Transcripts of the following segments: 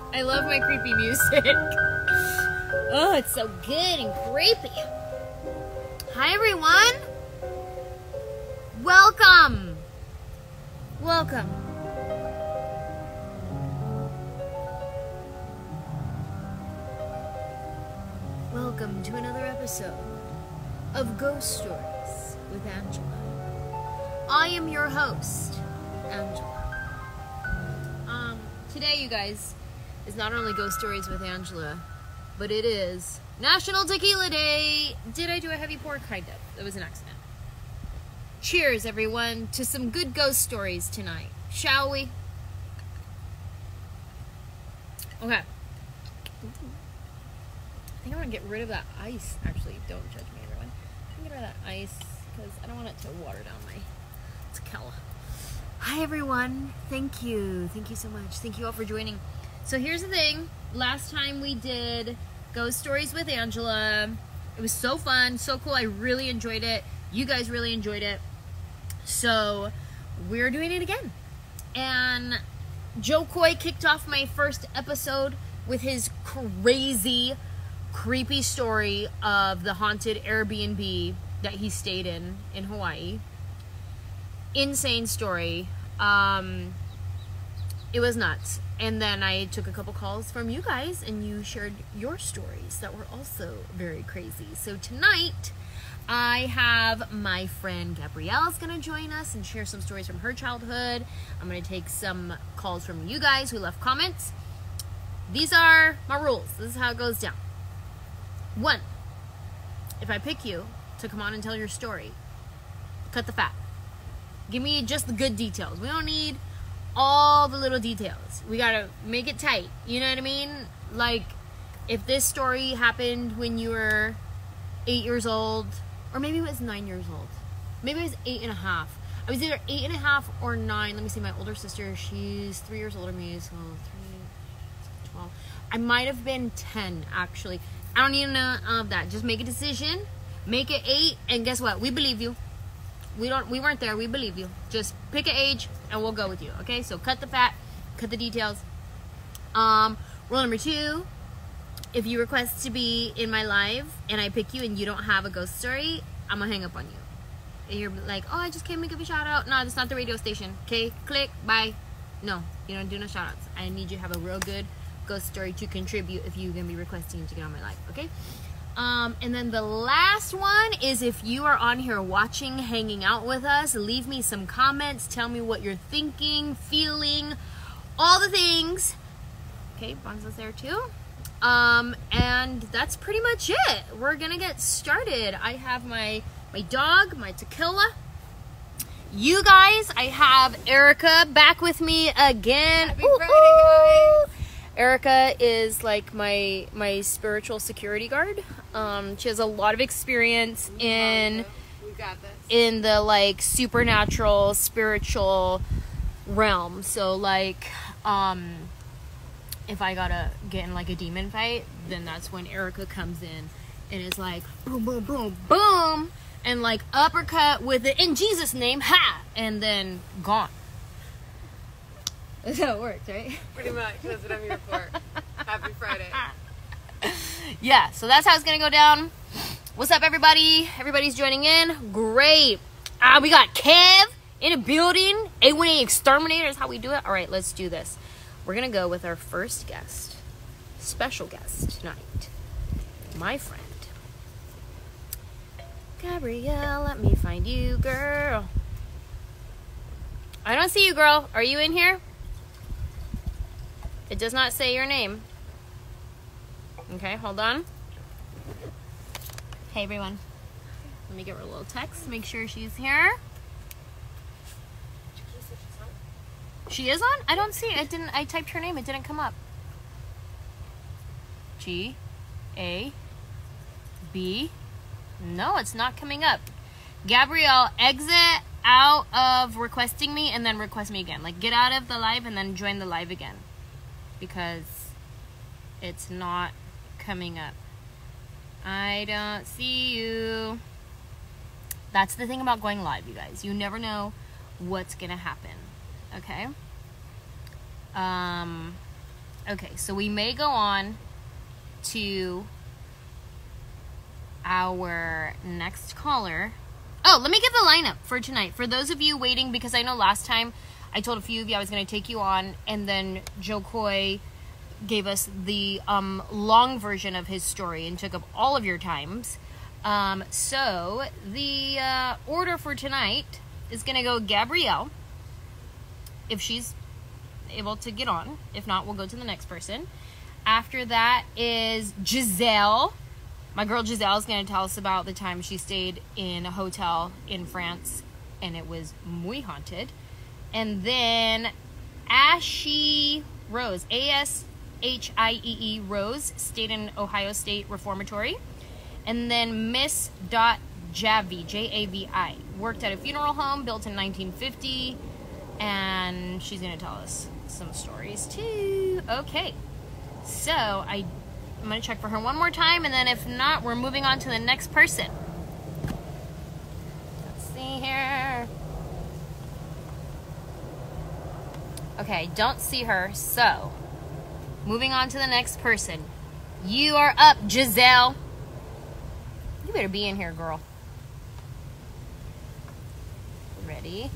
I love my creepy music. Oh, it's so good and creepy. Hi, everyone. Welcome. Welcome. Welcome to another episode of Ghost Stories with Angela. I am your host, Angela. Today, you guys, is not only Ghost Stories with Angela, but it is National Tequila Day. Did I do a heavy pour? Kind of. It was an accident. Cheers, everyone, to some good ghost stories tonight. Shall we? Okay. I think I want to get rid of that ice. Actually, don't judge me, everyone. I'm going to get rid of that ice because I don't want it to water down my tequila. Hi, everyone. Thank you. Thank you so much. Thank you all for joining. So here's the thing. Last time we did Ghost Stories with Angela. It was so fun, so cool. I really enjoyed it. You guys really enjoyed it. So we're doing it again. And Joe Coy kicked off my first episode with his crazy, creepy story of the haunted Airbnb that he stayed in Hawaii. Insane story. It was nuts. And then I took a couple calls from you guys and you shared your stories that were also very crazy. So tonight I have my friend Gabrielle's going to join us and share some stories from her childhood. I'm going to take some calls from you guys who left comments. These are my rules. This is how it goes down. 1, if I pick you to come on and tell your story, cut the fat. Give me just the good details. We don't need all the little details. We gotta make it tight. You know what I mean? Like, if this story happened when you were 8 years old, or maybe it was 9 years old. Maybe it was 8.5. I was either 8.5 or 9. Let me see, my older sister, she's 3 years older than me, so 3, 12. I might have been 10, actually. I don't even know of that. Just make a decision. Make it 8, and guess what? We believe you. We weren't there. We believe you. Just pick an age and we'll go with you. Okay? So cut the fat, cut the details. Rule number 2, if you request to be in my live and I pick you and you don't have a ghost story, I'm gonna hang up on you. And you're like, oh, I just came to give a shout out. No, that's not the radio station. Okay? Click. Bye. No, you don't do no shout outs. I need you to have a real good ghost story to contribute if you're gonna be requesting to get on my live. Okay? And then the last one is if you are on here watching, hanging out with us, leave me some comments. Tell me what you're thinking, feeling, all the things. Okay, Bonzo's there too. And that's pretty much it. We're gonna get started. I have my dog, my tequila. You guys, I have Erica back with me again. Happy Friday, guys. Erica is like my spiritual security guard. She has a lot of experience in the like supernatural, spiritual realm. So like, if I gotta get in like a demon fight, then that's when Erica comes in and is like boom, boom, boom, boom, and like uppercut with it in Jesus' name, ha, and then gone. That's how it works, right? Pretty much. That's what I'm here for. Happy Friday. Yeah, so that's how it's gonna go down. What's up, everybody? Everybody's joining in. Great. We got Kev in a building. A1A Exterminator is how we do it. All right, let's do this. We're gonna go with our first guest, special guest tonight, my friend Gabrielle. Let me find you, girl. I don't see you, girl. Are you in here? It does not say your name. Okay, hold on. Hey, everyone. Let me give her a little text. Make sure she's here. She is on? I don't see it. I typed her name. It didn't come up. G-A-B. No, it's not coming up. Gabrielle, exit out of requesting me and then request me again. Like, get out of the live and then join the live again. Because it's not coming up. I don't see you. That's the thing about going live, you guys. You never know what's gonna happen. Okay? Okay, so we may go on to our next caller. Oh, let me give the lineup for tonight. For those of you waiting, because I know last time I told a few of you I was going to take you on, and then Joe Coy gave us the long version of his story and took up all of your times. So the order for tonight is going to go Gabrielle, if she's able to get on. If not, we'll go to the next person. After that is Giselle. My girl Giselle is going to tell us about the time she stayed in a hotel in France and it was muy haunted. And then Ashie Rose, Ashie Rose, stayed in Ohio State Reformatory. And then Miss Javi, Javi, worked at a funeral home built in 1950. And she's going to tell us some stories too. Okay, so I'm going to check for her one more time, and then if not, we're moving on to the next person. Let's see here. Okay, don't see her, so moving on to the next person. You are up, Giselle. You better be in here, girl. Ready?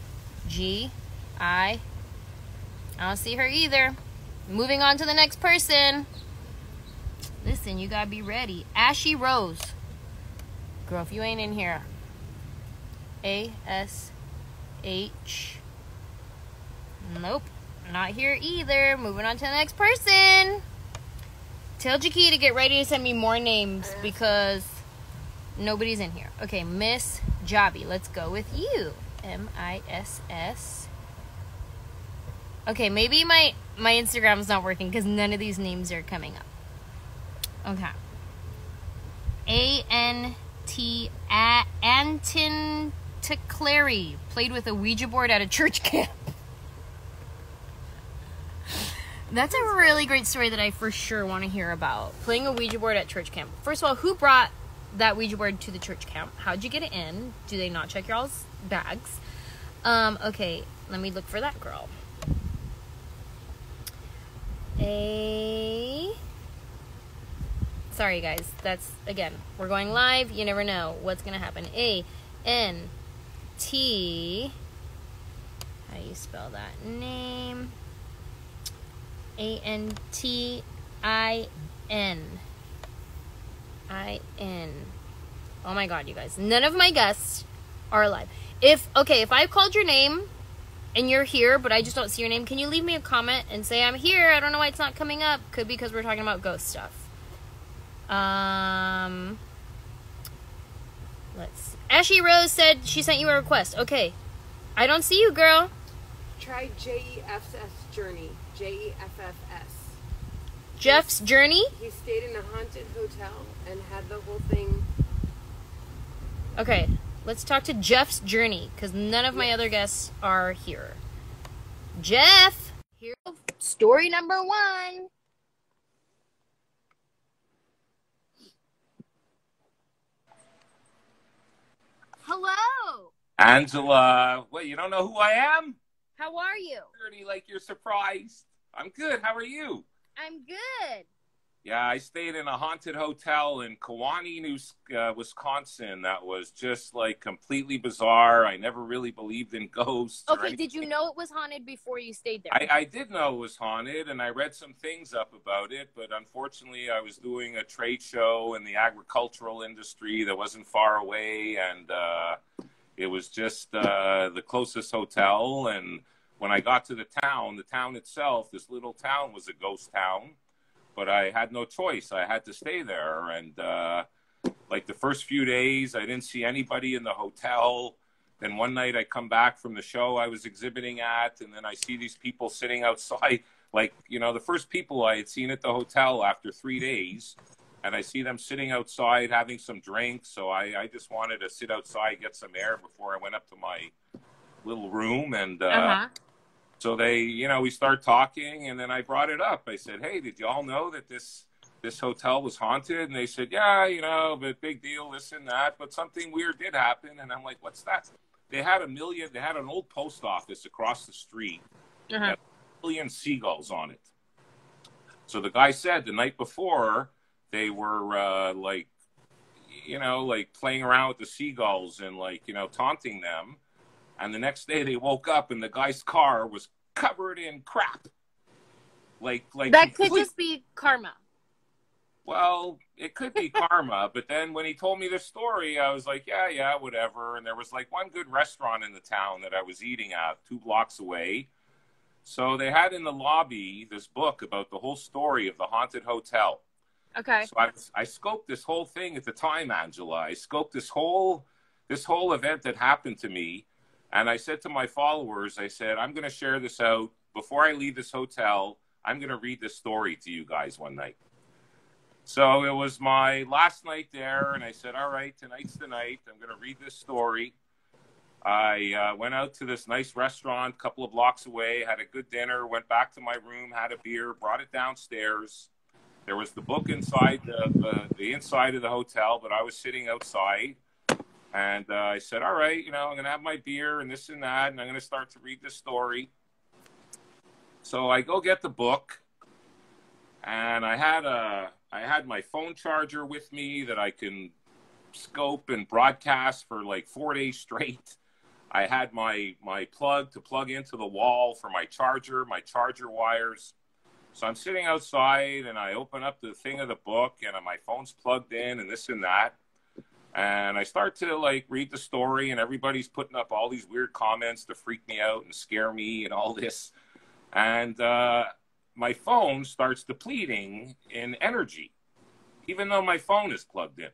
I don't see her either. Moving on to the next person. Listen, you gotta be ready. Ashie Rose. Girl, if you ain't in here. A-S-H. Nope. Not here either. Moving on to the next person. Tell Jackie to get ready to send me more names because nobody's in here. Okay, Miss Javi. Let's go with you. M-I-S-S. Okay, maybe my Instagram's not working because none of these names are coming up. Okay. A-N-T Anton Taclary played with a Ouija board at a church camp. That's a really great story that I for sure want to hear about. Playing a Ouija board at church camp. First of all, who brought that Ouija board to the church camp? How'd you get it in? Do they not check y'all's bags? Okay, let me look for that girl. Sorry guys, that's, again, we're going live, you never know what's gonna happen. A-N-T, how do you spell that name? A-N-T-I-N. I-N. Oh my god, you guys, none of my guests are alive. If I called your name and you're here, but I just don't see your name, can you leave me a comment and say, I'm here, I don't know why it's not coming up? Could be because we're talking about ghost stuff. Let's see. Ashie Rose said she sent you a request. Okay. I don't see you, girl. Try J-E-F-S Journey. J-E-F-F-S. Jeff's Journey? He stayed in a haunted hotel and had the whole thing. Okay. Let's talk to Jeff's Journey, because none of my other guests are here. Jeff! Here, story number 1. Hello! Angela, what, you don't know who I am? How are you? Pretty like you're surprised. I'm good. How are you? I'm good. Yeah, I stayed in a haunted hotel in Kewaunee, Wisconsin. That was just like completely bizarre. I never really believed in ghosts. Okay, did you know it was haunted before you stayed there? I did know it was haunted, and I read some things up about it, but unfortunately I was doing a trade show in the agricultural industry that wasn't far away, and it was just the closest hotel. And when I got to the town itself, this little town was a ghost town. But I had no choice. I had to stay there. And like the first few days, I didn't see anybody in the hotel. Then one night I come back from the show I was exhibiting at, and then I see these people sitting outside. Like, you know, the first people I had seen at the hotel after 3 days. And I see them sitting outside having some drinks. So I just wanted to sit outside, get some air before I went up to my little room. And so they, you know, we start talking, and then I brought it up. I said, hey, did you all know that this hotel was haunted? And they said, yeah, you know, but big deal, this and that. But something weird did happen. And I'm like, what's that? They had an old post office across the street that had a million seagulls on it. So the guy said the night before they were like, like playing around with the seagulls and like, taunting them. And the next day they woke up and the guy's car was covered in crap. Like that could just be karma. Well, it could be karma, but then when he told me this story, I was like, yeah, whatever. And there was like one good restaurant in the town that I was eating at 2 blocks away. So they had in the lobby this book about the whole story of the haunted hotel. Okay. So I scoped this whole thing at the time, Angela. I scoped this whole event that happened to me. And I said to my followers, I said, I'm going to share this out. Before I leave this hotel, I'm going to read this story to you guys one night. So it was my last night there, and I said, all right, tonight's the night. I'm going to read this story. I went out to this nice restaurant a couple of blocks away, had a good dinner, went back to my room, had a beer, brought it downstairs. There was the book inside the inside of the hotel, but I was sitting outside. And I said, all right, I'm going to have my beer and this and that, and I'm going to start to read this story. So I go get the book, and I had my phone charger with me that I can scope and broadcast for like 4 days straight. I had my plug to plug into the wall for my charger wires. So I'm sitting outside, and I open up the thing of the book, and my phone's plugged in and this and that. And I start to like read the story, and everybody's putting up all these weird comments to freak me out and scare me and all this. And my phone starts depleting in energy, even though my phone is plugged in.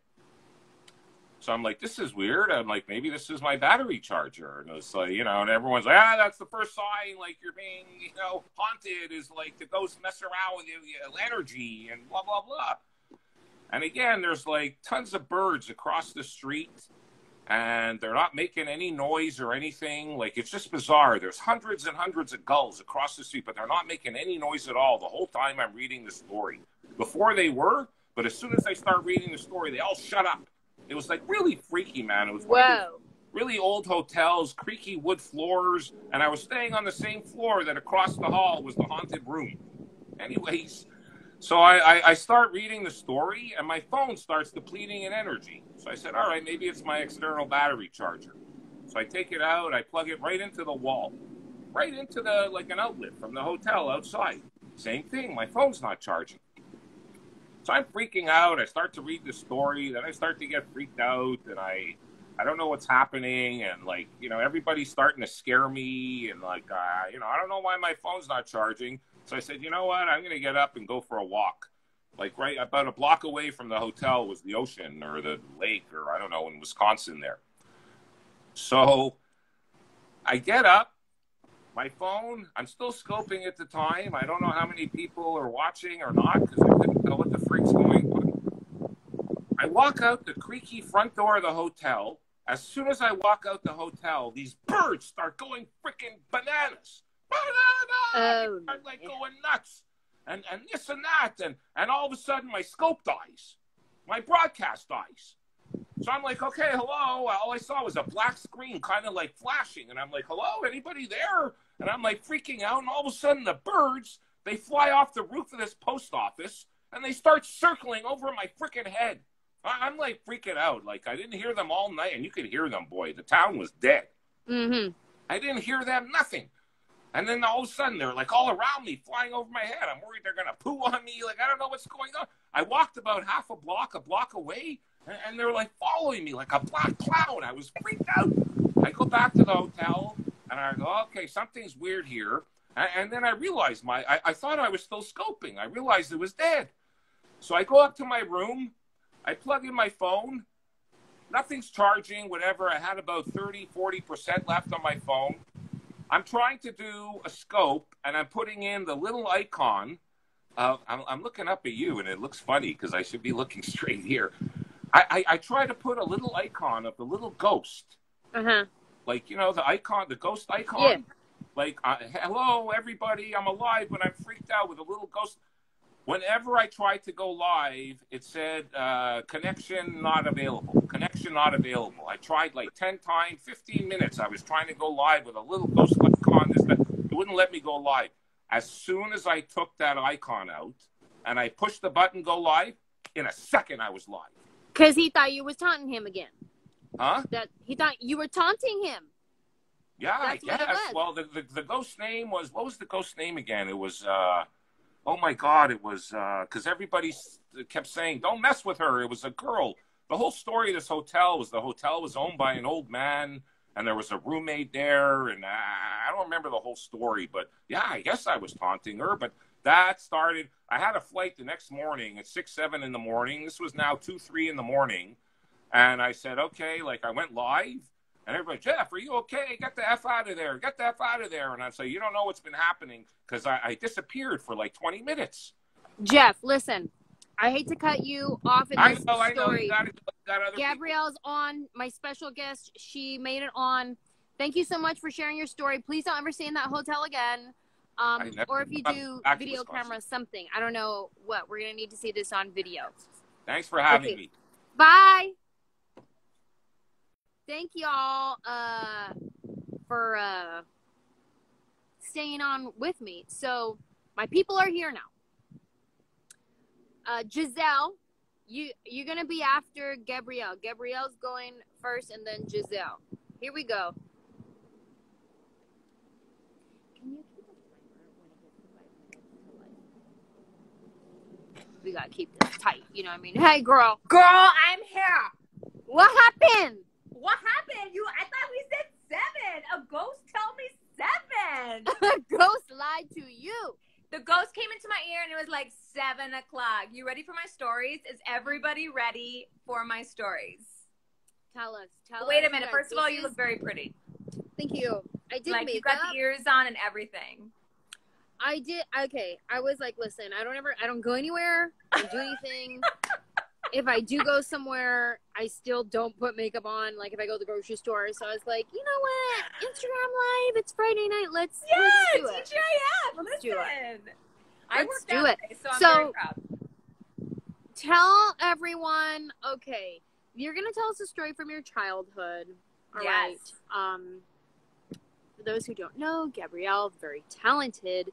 So I'm like, this is weird. I'm like, maybe this is my battery charger. And it's like, and everyone's like, that's the first sign, like you're being, haunted, is like the ghosts mess around with your energy and blah, blah, blah. And again, there's like tons of birds across the street, and they're not making any noise or anything. Like, it's just bizarre. There's hundreds and hundreds of gulls across the street, but they're not making any noise at all the whole time I'm reading the story. Before they were, but as soon as I start reading the story, they all shut up. It was like really freaky, man. It was really old hotels, creaky wood floors, and I was staying on the same floor that across the hall was the haunted room. Anyways, so I start reading the story, and my phone starts depleting in energy. So I said, all right, maybe it's my external battery charger. So I take it out, I plug it right into the wall, right into like an outlet from the hotel outside. Same thing, my phone's not charging. So I'm freaking out. I start to read the story. Then I start to get freaked out, and I don't know what's happening. And like, everybody's starting to scare me. And like, I don't know why my phone's not charging. So I said, you know what? I'm going to get up and go for a walk. Like right about a block away from the hotel was the ocean or the lake, or I don't know, in Wisconsin there. So I get up. My phone, I'm still scoping at the time. I don't know how many people are watching or not, because I couldn't know what the freak's going on. I walk out the creaky front door of the hotel. As soon as I walk out the hotel, these birds start going freaking bananas. Bananas! I'm like going nuts. And this and that. And all of a sudden, my scope dies. My broadcast dies. So I'm like, okay, hello. All I saw was a black screen kind of like flashing. And I'm like, hello, anybody there? And I'm like freaking out. And all of a sudden the birds, they fly off the roof of this post office and they start circling over my freaking head. I'm like freaking out. Like I didn't hear them all night. And you could hear them, boy. The town was dead. Mm-hmm. I didn't hear them, nothing. And then all of a sudden they're like all around me, flying over my head. I'm worried they're going to poo on me. Like I don't know what's going on. I walked about half a block away. And they're like following me like a black cloud. I was freaked out. I go back to the hotel and I go, okay, something's weird here. And then I realized I thought I was still scoping. I realized it was dead. So I go up to my room. I plug in my phone. Nothing's charging, whatever. I had about 30-40% left on my phone. I'm trying to do a scope and I'm putting in the little icon. I'm looking up at you and it looks funny because I should be looking straight here. I try to put a little icon of the little ghost. Uh-huh. Like, the icon, the ghost icon. Yeah. Like, hello, everybody, I'm alive, but I'm freaked out with a little ghost. Whenever I tried to go live, it said, connection not available. Connection not available. I tried like 10 times, 15 minutes. I was trying to go live with a little ghost icon. It wouldn't let me go live. As soon as I took that icon out, and I pushed the button, go live. In a second, I was live. Because he thought you was taunting him again. Huh? That he thought you were taunting him. Yeah, That's I what it guess. was. Well, the ghost name was, what was the ghost name again? It was, oh my God, it was, because everybody kept saying, don't mess with her. It was a girl. The whole story of this hotel was the hotel was owned by an old man, and there was a roommate there, and I don't remember the whole story, but yeah, I guess I was taunting her, but that started, I had a flight the next morning at 6, 7 in the morning. This was now 2, 3 in the morning, and I said, okay, like I went live, and everybody, Jeff, are you okay? Get the F out of there. Get the F out of there. And I'd say, you don't know what's been happening, because I disappeared for like 20 minutes. Jeff, listen. I hate to cut you off in this I know. story. You got other Gabrielle's on, my special guest. She made it on. Thank you so much for sharing your story. Please don't ever stay in that hotel again. Or if you do, video camera, something. I don't know what. We're going to need to see this on video. Thanks for having me. Bye. Thank y'all for staying on with me. So my people are here now. Giselle, you're going to be after Gabrielle. Gabrielle's going first and then Giselle. Here we go. Can you keep a timer when it gets to 5 minutes to life? We got to keep this tight, you know what I mean? Hey, girl. Girl, I'm here. What happened? What happened? I thought we said 7. A ghost told me 7. Ghost lied to you. The ghost came into my ear and it was like 7 o'clock. You ready for my stories? Is everybody ready for my stories? Tell us. Wait a minute. First of all, you look very pretty. Thank you. I did like makeup. You got the ears on and everything. I did. Okay. I was like, listen, I don't go anywhere. I don't do anything. If I do go somewhere, I still don't put makeup on. Like if I go to the grocery store. So I was like, you know what? Instagram Live. It's Friday night. Let's do it. TGIF. Let's do it. I Let's worked do out it. today, so I'm So- very proud. Tell everyone. Okay, you're gonna tell us a story from your childhood. All right. Yes. For those who don't know, Gabrielle, very talented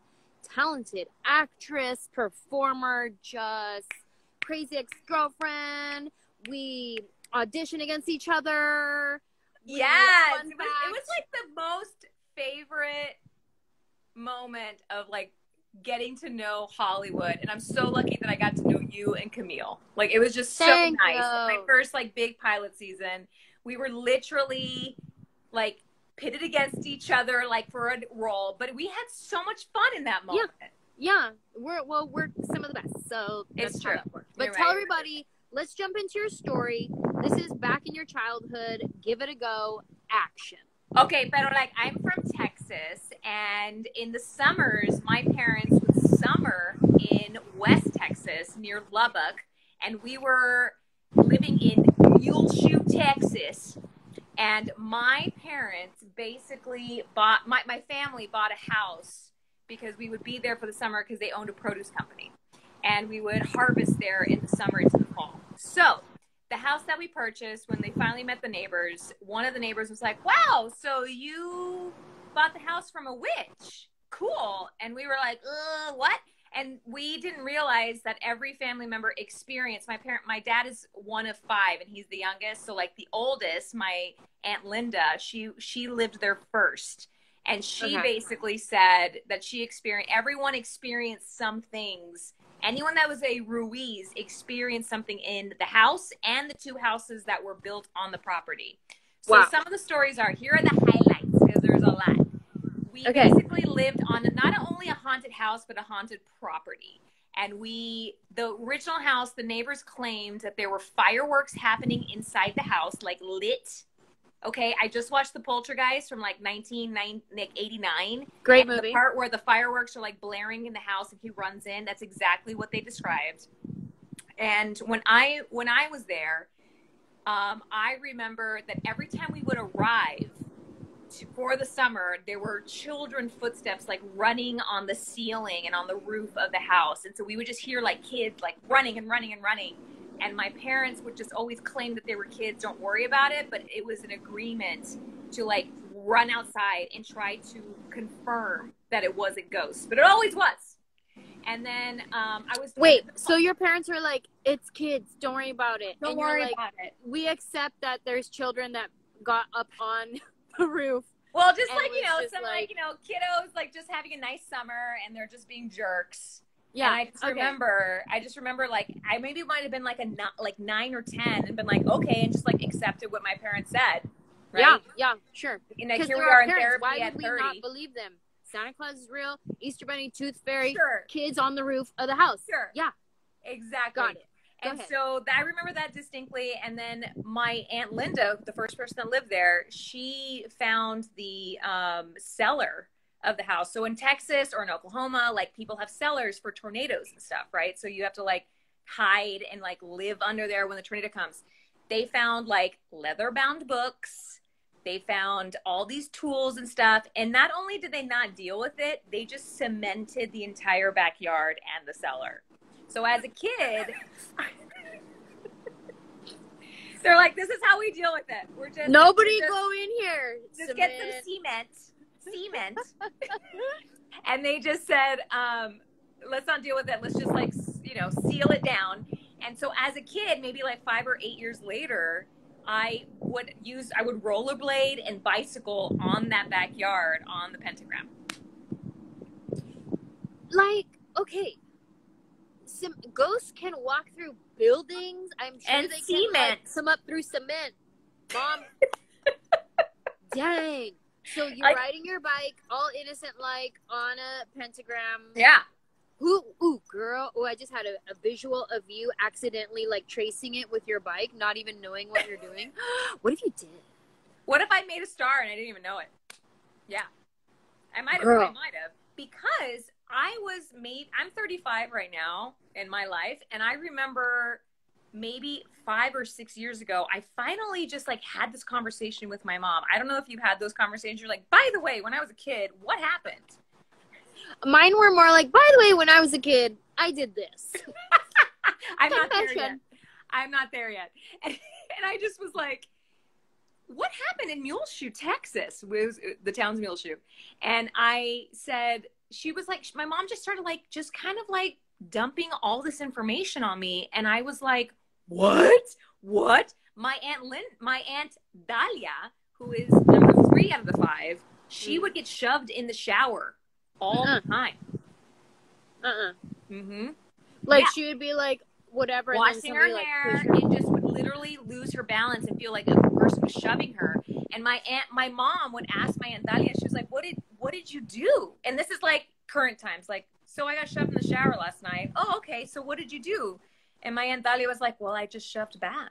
actress, performer, just crazy ex-girlfriend. We audition against each other. Yes. Fun It was like the most favorite moment of like getting to know Hollywood, and I'm so lucky that I got to know you and Camille. Like it was just so Thank nice. you. My first like big pilot season, we were literally like pitted against each other like for a role, but we had so much fun in that moment. Yeah, we're some of the best. So It's that's true. how that works. But You're tell right. everybody, let's jump into your story. This is back in your childhood. Give it a go. Action. Okay, but like I'm from Texas, and in the summers, my parents would summer in West Texas near Lubbock, and we were living in Muleshoe, Texas. And my parents basically bought, my family bought a house because we would be there for the summer because they owned a produce company. And we would harvest there in the summer into the fall. So the house that we purchased, when they finally met the neighbors, one of the neighbors was like, wow, so you bought the house from a witch. Cool. And we were like, what? And we didn't realize that every family member experienced, my dad is one of 5 and he's the youngest. So like the oldest, my Aunt Linda, she lived there first. And she basically said that everyone experienced some things. Anyone that was a Ruiz experienced something in the house and the 2 houses that were built on the property. So some of the stories here are the highlights because there's a lot. We basically lived on not only a haunted house, but a haunted property. And the original house, the neighbors claimed that there were fireworks happening inside the house, like lit. Okay, I just watched The Poltergeist from like 1989. Great movie. The part where the fireworks are like blaring in the house and he runs in, that's exactly what they described. And when I was there, I remember that every time we would arrive for the summer, there were children footsteps like running on the ceiling and on the roof of the house. And so we would just hear like kids like running and running and running. And my parents would just always claim that they were kids, don't worry about it. But it was an agreement to like run outside and try to confirm that it was a ghost. But it always was. And then I was Wait, so your parents were like, it's kids, don't worry about it. don't and you're worry like, about it. we accept that there's children that got up on the roof. Well, just and like, it was just some like- kiddos like just having a nice summer and they're just being jerks. Yeah. And I just remember like I maybe might have been like 9 or 10 and been like, okay, and just like accepted what my parents said. Right? Yeah, sure. And like, Because here we they're are our in parents. therapy Why at would we 30. not believe them? Santa Claus is real. Easter Bunny, Tooth Fairy, Sure. kids on the roof of the house. Sure. Yeah, Exactly. got it. Go And ahead. so I remember that distinctly. And then my Aunt Linda, the first person that lived there, she found the cellar of the house. So in Texas or in Oklahoma, like people have cellars for tornadoes and stuff, right? So you have to like hide and like live under there when the tornado comes. They found like leather bound books. They found all these tools and stuff. And not only did they not deal with it, they just cemented the entire backyard and the cellar. So as a kid, they're like, this is how we deal with it. We're just Nobody just, go in here. just get some cement. And they just said, let's not deal with it. Let's just like, seal it down. And so as a kid, maybe like 5 or 8 years later, I would rollerblade and bicycle on that backyard on the pentagram. Like, okay, some ghosts can walk through buildings. I'm sure And they cement. can like, come up through cement. Mom, dang. So you're Like- riding your bike, all innocent, like on a pentagram. Yeah. Ooh, girl. Oh, I just had a visual of you accidentally like tracing it with your bike, not even knowing what you're doing. What if you did? What if I made a star and I didn't even know it? Yeah. I might have. Girl. Because I'm 35 right now in my life. And I remember maybe 5 or 6 years ago, I finally just like had this conversation with my mom. I don't know if you've had those conversations. You're like, by the way, when I was a kid, what happened? Mine were more like, by the way, when I was a kid, I did this. I'm not there yet. Confession. I'm not there yet. And I just was like, what happened in Muleshoe, Texas? Was the town's Muleshoe. And I said, she was like, my mom just started like, just kind of like dumping all this information on me. And I was like, what? My Aunt Dahlia, who is number 3 out of the 5, she would get shoved in the shower all the time. Mm-hmm. Like Yeah. she would be like, whatever. and then Washing her somebody, like, hair push her. and just would literally lose her balance and feel like a person was shoving her. And my mom would ask my Aunt Dahlia, she was like, what did you do? And this is like current times, like, so I got shoved in the shower last night. Oh, okay. So what did you do? And my Aunt Dahlia was like, well, I just shoved back.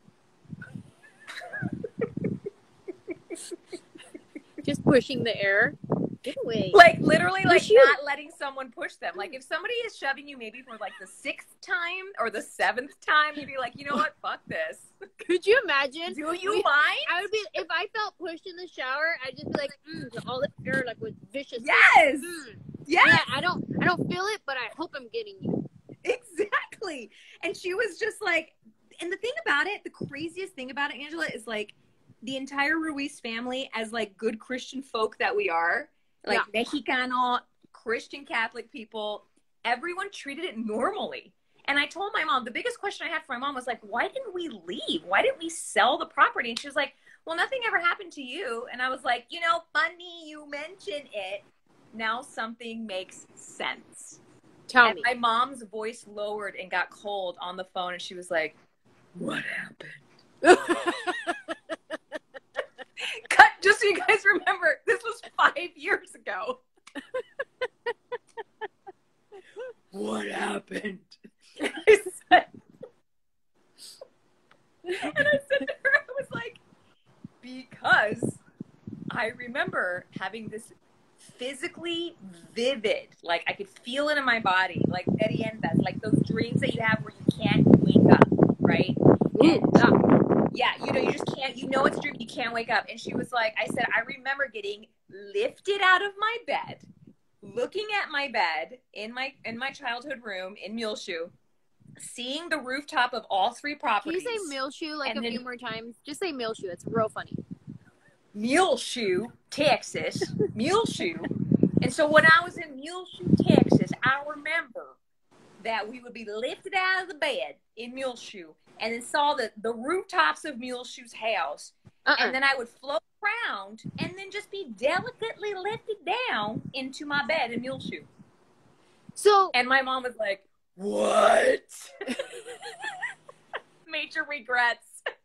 Just pushing the air. Get away. Like literally like Push you. not letting someone push them. Like if somebody is shoving you maybe for like the 6th time or the 7th time, you'd be like, you know what? Fuck this. Could you imagine? Do you We- mind? I would be, if I felt pushed in the shower, I'd just be like, to all the air, like with vicious. Yes. Mm. Yes. Yeah, I don't feel it, but I hope I'm getting you. Exactly. And she was just like, and the thing about it, the craziest thing about it, Angela, is like the entire Ruiz family, as like good Christian folk that we are, like Mexicano, Christian Catholic people, everyone treated it normally. And I told my mom, the biggest question I had for my mom was like, why didn't we leave? Why didn't we sell the property? And she was like, well, nothing ever happened to you. And I was like, funny you mention it. Now something makes sense. Tell And me. my mom's voice lowered and got cold on the phone, and she was like, what happened? Cut, just so you guys remember, this was 5 years ago. What happened? And I said to her, I was like, because I remember having this physically vivid, like I could feel it in my body, like meriendas, like those dreams that you have where you can't wake up, right? And yeah, you just can't, it's a dream, you can't wake up. And she was like, I said, I remember getting lifted out of my bed, looking at my bed in my childhood room in Muleshoe, seeing the rooftop of all 3 Can properties. you say Muleshoe like And a then- few more times? Just say Muleshoe. It's real funny. Muleshoe, Texas, Muleshoe. And so when I was in Muleshoe, Texas, I remember that we would be lifted out of the bed in Muleshoe and then saw the rooftops of Muleshoe's house. And then I would float around and then just be delicately lifted down into my bed in Muleshoe. So, and my mom was like, what? Major regrets.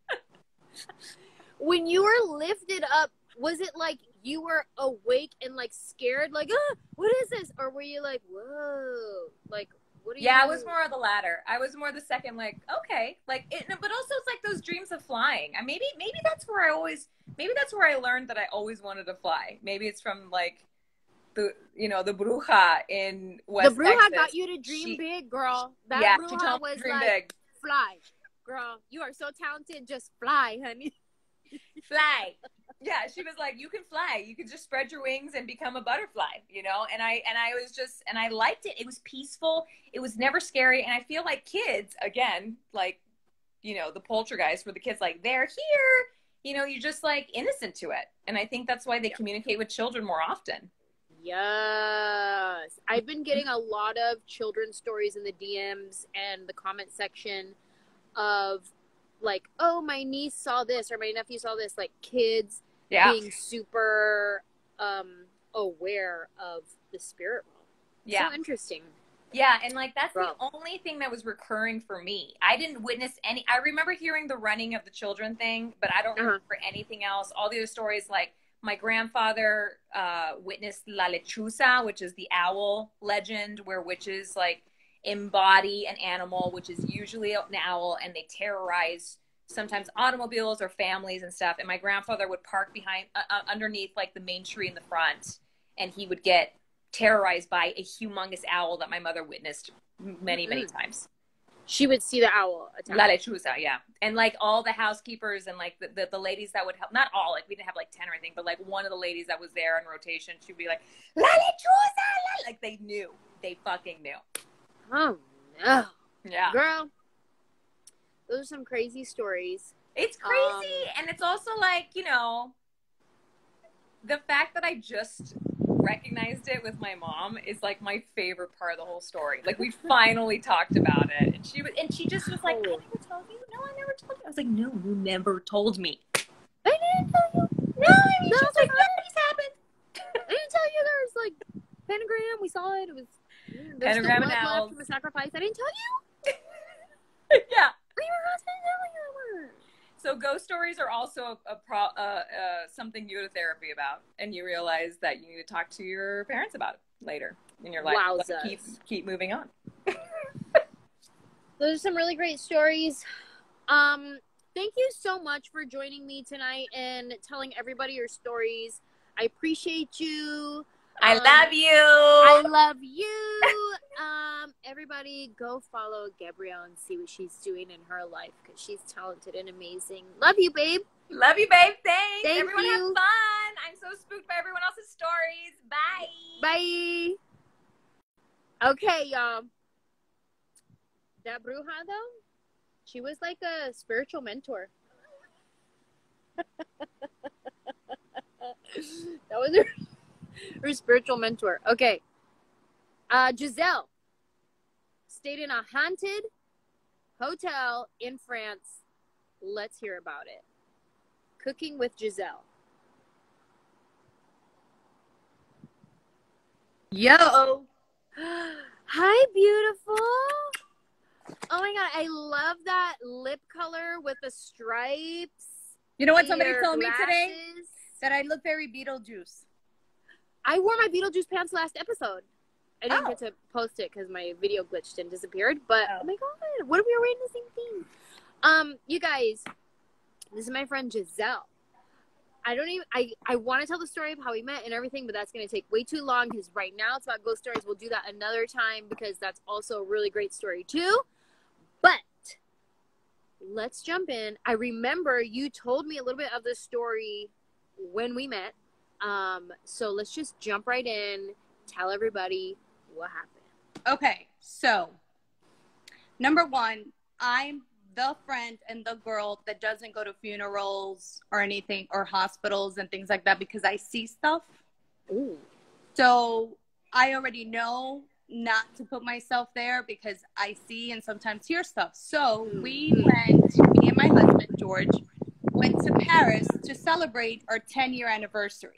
when you were lifted up, was it like you were awake and like scared, like, what is this? Or were you like, whoa, like, what are you? Yeah, I was more of the latter. I was more the second, like, okay, like, but also it's like those dreams of flying. Maybe that's where I learned that I always wanted to fly. Maybe it's from like the bruja in West The bruja Texas. got you to dream big, girl. That she bruja told me was to dream like, big. fly, girl. You are so talented. Just fly, honey. Fly. Yeah, she was like, you can fly. You can just spread your wings and become a butterfly, And I liked it. It was peaceful. It was never scary. And I feel like kids, again, like, the poltergeist, where the kids like, they're here. You're just like innocent to it. And I think that's why they communicate with children more often. Yes. I've been getting a lot of children's stories in the DMs and the comment section of like, oh, my niece saw this or my nephew saw this, like kids being super aware of the spirit realm. Yeah. So interesting. Yeah, and like that's the only thing that was recurring for me. I didn't witness any. I remember hearing the running of the children thing, but I don't remember anything else. All the other stories, like my grandfather witnessed La Lechuza, which is the owl legend where witches like embody an animal, which is usually an owl, and they terrorize sometimes automobiles or families and stuff. And my grandfather would park behind underneath like the main tree in the front, and he would get terrorized by a humongous owl that my mother witnessed many times. She would see the owl attack. La Lechuza, yeah. And like all the housekeepers and like the ladies that would help, not all, like we didn't have like 10 or anything, but like one of the ladies that was there in rotation, she'd be like, La Lechuza, like they knew. They fucking knew. Oh no. Yeah. Girl, those are some crazy stories. It's crazy. And it's also like, the fact that I just recognized it with my mom is like my favorite part of the whole story. Like we finally talked about it, and she just was like, I never told you. No, I never told you. I was like, no, you never told me. I didn't tell you. No, I mean, she was like, nothing's happened. I didn't tell you there was like pentagram. We saw it. It was pentagram and owls from a sacrifice. I didn't tell you. Yeah. We were not telling you. So ghost stories are also something you go to therapy about, and you realize that you need to talk to your parents about it later in your life. Wowzers. Keep moving on. Those are some really great stories. Thank you so much for joining me tonight and telling everybody your stories. I appreciate you. I love you. I love you. Everybody go follow Gabrielle and see what she's doing in her life, because she's talented and amazing. Love you, babe. Love you, babe. Thanks. Thank everyone you. Have fun. I'm so spooked by everyone else's stories. Bye. Bye. Okay, y'all. That bruja, though, she was like a spiritual mentor. That was her spiritual mentor. Okay. Giselle stayed in a haunted hotel in France. Let's hear about it. Cooking with Giselle. Yo. Hi, beautiful. Oh my God, I love that lip color with the stripes. You know what somebody Your told me today? lashes. That I look very Beetlejuice. I wore my Beetlejuice pants last episode. I didn't get to post it because my video glitched and disappeared. But oh my God, what if we were wearing the same thing? You guys, this is my friend Giselle. I want to tell the story of how we met and everything, but that's going to take way too long because right now it's about ghost stories. We'll do that another time because that's also a really great story too. But let's jump in. I remember you told me a little bit of the story when we met. So let's just jump right in. Tell everybody what happened. Okay, so number one, I'm the friend and the girl that doesn't go to funerals or anything or hospitals and things like that because I see stuff. Ooh. So I already know not to put myself there because I see and sometimes hear stuff. So me and my husband, George, went to Paris to celebrate our 10-year anniversary.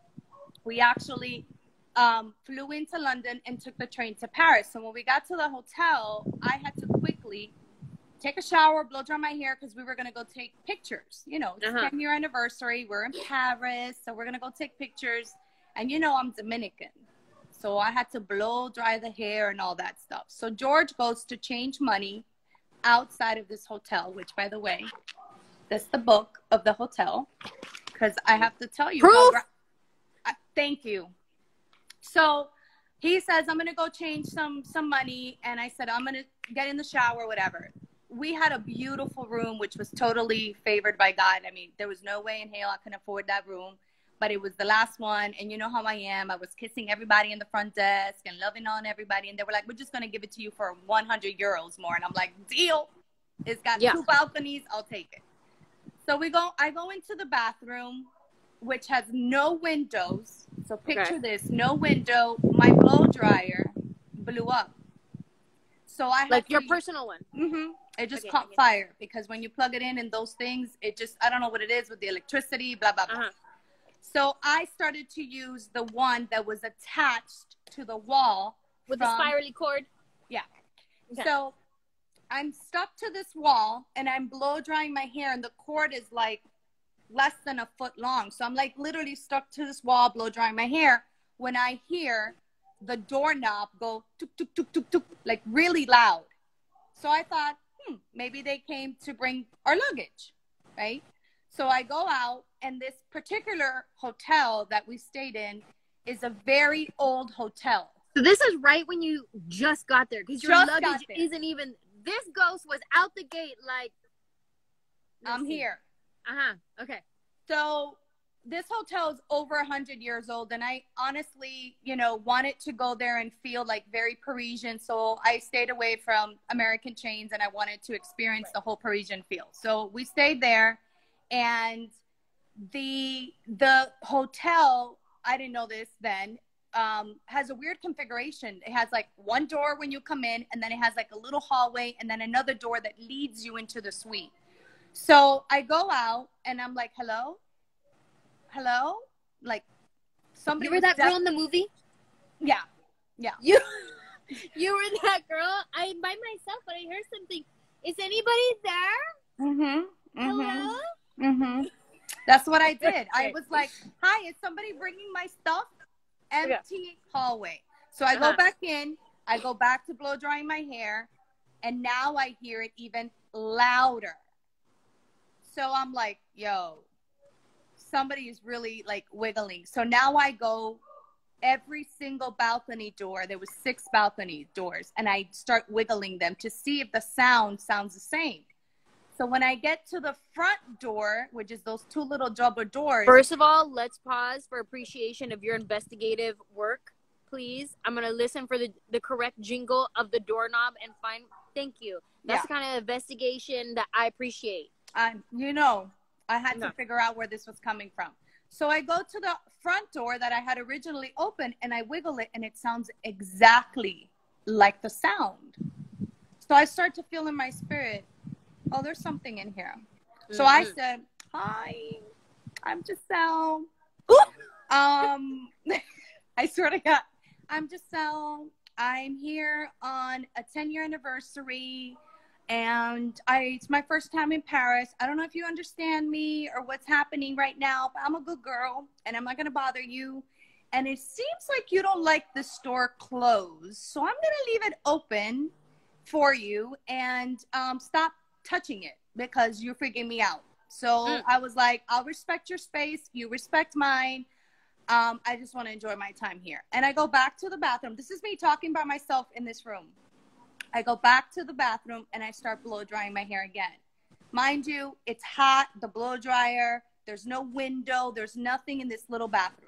We actually flew into London and took the train to Paris. So when we got to the hotel, I had to quickly take a shower, blow dry my hair because we were going to go take pictures. You know, it's 10-year anniversary. We're in Paris, so we're going to go take pictures. And you know, I'm Dominican. So I had to blow dry the hair and all that stuff. So George goes to change money outside of this hotel, which, by the way, that's the book of the hotel. Because I have to tell you. Proof! Thank you. So he says, I'm going to go change some money. And I said, I'm going to get in the shower, whatever. We had a beautiful room, which was totally favored by God. I mean, there was no way in hell I could afford that room. But it was the last one. And you know how I am. I was kissing everybody in the front desk and loving on everybody. And they were like, we're just going to give it to you for 100 euros more. And I'm like, deal. It's got 2 balconies. I'll take it. So I go into the bathroom, which has no windows. So picture this, no window. My blow dryer blew up. So I had like your personal one. Mm-hmm. It just caught fire because when you plug it in and those things, it just, I don't know what it is with the electricity, blah, blah, blah. So I started to use the one that was attached to the wall. With the spirally cord? Yeah. Okay. So I'm stuck to this wall and I'm blow drying my hair and the cord is like less than a foot long. So I'm like literally stuck to this wall, blow drying my hair when I hear the doorknob go tuk, tuk, tuk, tuk, tuk, like really loud. So I thought, maybe they came to bring our luggage, right? So I go out and this particular hotel that we stayed in is a very old hotel. So this is right when you just got there because your luggage isn't even, this ghost was out the gate like, I'm here. Okay. So this hotel is over 100 years old and I honestly, you know, wanted to go there and feel like very Parisian. So I stayed away from American chains and I wanted to experience the whole Parisian feel. So we stayed there and the hotel, I didn't know this then, has a weird configuration. It has like one door when you come in and then it has like a little hallway and then another door that leads you into the suite. So I go out and I'm like, hello? Like somebody. You were that girl in the movie? Yeah. You were that girl? I'm by myself, but I heard something. Is anybody there? Hello? That's what I did. I was like, hi, is somebody bringing my stuff? Empty hallway. So I go back in. I go back to blow drying my hair. And now I hear it even louder. So I'm like, yo, somebody is really like wiggling. So now I go every single balcony door. There was 6 balcony doors and I start wiggling them to see if the sound sounds the same. So when I get to the front door, which is those 2 little double doors. First of all, let's pause for appreciation of your investigative work, please. I'm going to listen for the correct jingle of the doorknob and find, thank you. That's the kind of investigation that I appreciate. You know, I had to figure out where this was coming from. So I go to the front door that I had originally opened and I wiggle it and it sounds exactly like the sound. So I start to feel in my spirit, oh, there's something in here. So I said, hi, I'm Giselle. I swear to God, I'm Giselle. I'm here on a 10-year anniversary. And it's my first time in Paris. I don't know if you understand me or what's happening right now, but I'm a good girl and I'm not going to bother you. And it seems like you don't like the store closed. So I'm going to leave it open for you and stop touching it because you're freaking me out. So I was like, I'll respect your space. You respect mine. I just want to enjoy my time here. And I go back to the bathroom. This is me talking by myself in this room. I go back to the bathroom and I start blow drying my hair again. Mind you, it's hot, the blow dryer, there's no window, there's nothing in this little bathroom.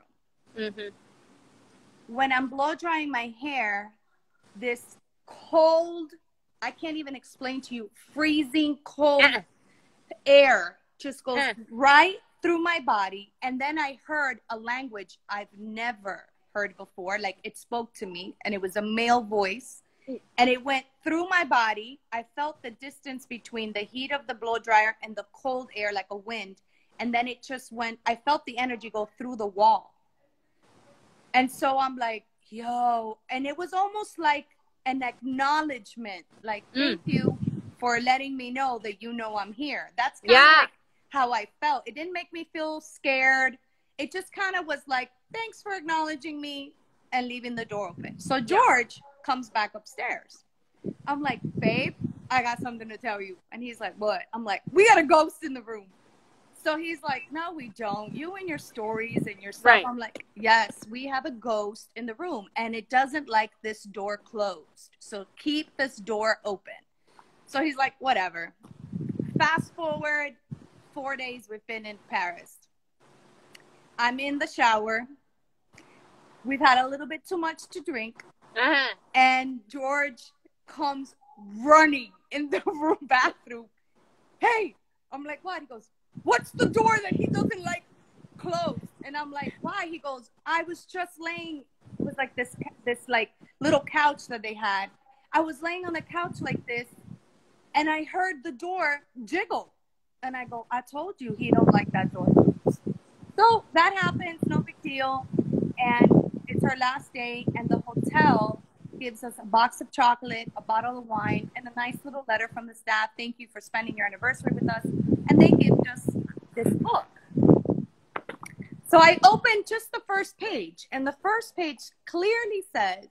When I'm blow drying my hair, this cold, I can't even explain to you, freezing cold air just goes right through my body. And then I heard a language I've never heard before. Like it spoke to me, and it was a male voice, and it went through my body. I felt the distance between the heat of the blow dryer and the cold air, like a wind. And then it just went, I felt the energy go through the wall. And so I'm like, yo, and it was almost like an acknowledgement, like, thank you for letting me know that you know I'm here. That's kind of like how I felt. It didn't make me feel scared. It just kind of was like, thanks for acknowledging me and leaving the door open. So George comes back upstairs. I'm like, babe, I got something to tell you. And he's like, what? I'm like, we got a ghost in the room. So he's like, no, we don't. You and your stories and your stuff. Right. I'm like, yes, we have a ghost in the room, and it doesn't like this door closed. So keep this door open. So he's like, whatever. Fast forward 4 days, we've been in Paris. I'm in the shower. We've had a little bit too much to drink. And George comes running in the room bathroom. Hey, I'm like, what? He goes, what's the door that he doesn't like closed? And I'm like, why? He goes, I was just laying, it was like this like little couch that they had. I was laying on the couch like this, and I heard the door jiggle. And I go, I told you he don't like that door. So that happens, no big deal. And it's our last day, and the hotel gives us a box of chocolate, a bottle of wine, and a nice little letter from the staff. Thank you for spending your anniversary with us. And they give us this book. So I opened just the first page, and the first page clearly says,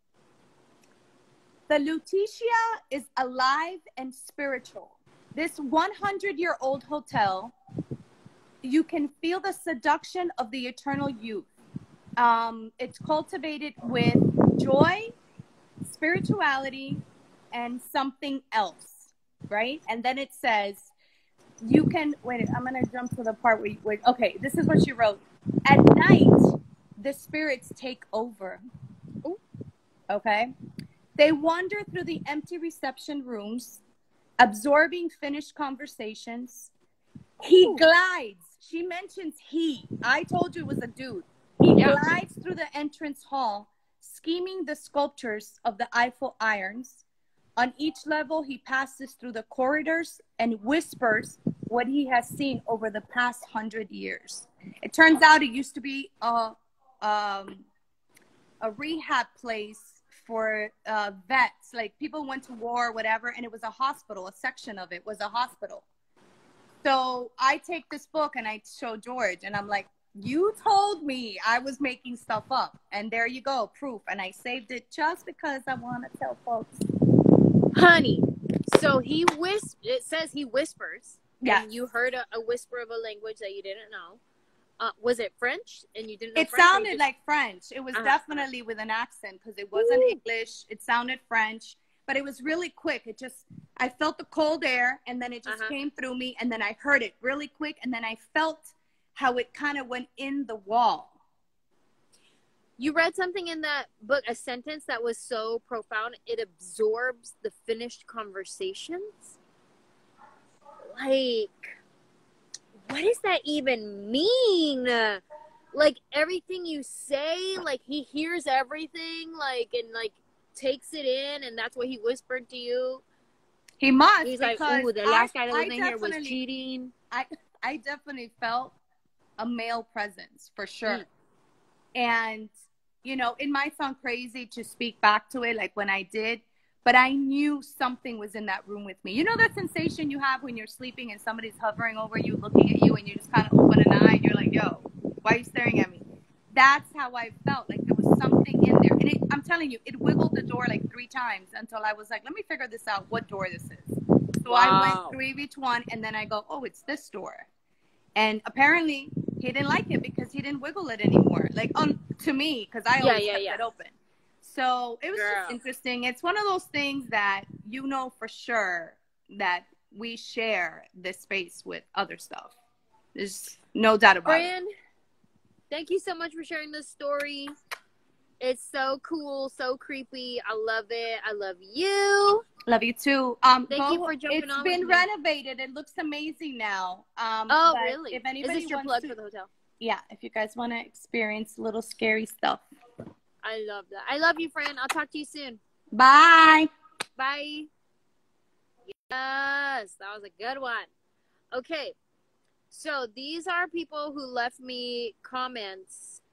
the Lutetia is alive and spiritual. This 100-year-old hotel, you can feel the seduction of the eternal youth. It's cultivated with joy, spirituality, and something else, right? And then it says, you can, wait, I'm going to jump to the part where okay, this is what she wrote. At night, the spirits take over. Ooh. Okay? They wander through the empty reception rooms, absorbing finished conversations. He glides. She mentions he. I told you it was a dude. He glides through the entrance hall, scheming the sculptures of the Eiffel irons. On each level, he passes through the corridors and whispers what he has seen over the past 100 years. It turns out it used to be a rehab place for vets. Like people went to war or whatever, and it was a hospital. A section of it was a hospital. So I take this book and I show George, and I'm like, you told me I was making stuff up. And there you go, proof. And I saved it just because I want to tell folks. Honey, so it says he whispers. Yeah. And you heard a whisper of a language that you didn't know. Was it French? And you didn't know It French, sounded like French. It was definitely with an accent because it wasn't English. It sounded French, but it was really quick. I felt the cold air, and then it just came through me, and then I heard it really quick, and then I felt how it kind of went in the wall. You read something in that book, a sentence that was so profound, it absorbs the finished conversations. Like, what does that even mean? Like, everything you say, like, he hears everything, like, and, like, takes it in, and that's what he whispered to you. He must. He's like, ooh, the last guy that was in here was cheating. I definitely felt a male presence, for sure. And, you know, it might sound crazy to speak back to it, like when I did, but I knew something was in that room with me. You know that sensation you have when you're sleeping and somebody's hovering over you, looking at you, and you just kind of open an eye and you're like, yo, why are you staring at me? That's how I felt. Like there was something in there. And I'm telling you, it wiggled the door like 3 times until I was like, let me figure this out, what door this is. So I went through each one, and then I go, oh, it's this door. And apparently he didn't like it because he didn't wiggle it anymore. Like to me, because I always kept it open. So it was just interesting. It's one of those things that you know for sure that we share this space with other stuff. There's no doubt about it. Thank you so much for sharing this story. It's so cool, so creepy. I love it. I love you. Love you too. Thank you for jumping on. It's been renovated. It looks amazing now. Oh, really? If anybody is this your wants plug to, for the hotel? yeah, if you guys want to experience a little scary stuff. I love that. I love you, friend. I'll talk to you soon. Bye. Bye. Yes, that was a good one. Okay, so these are people who left me comments.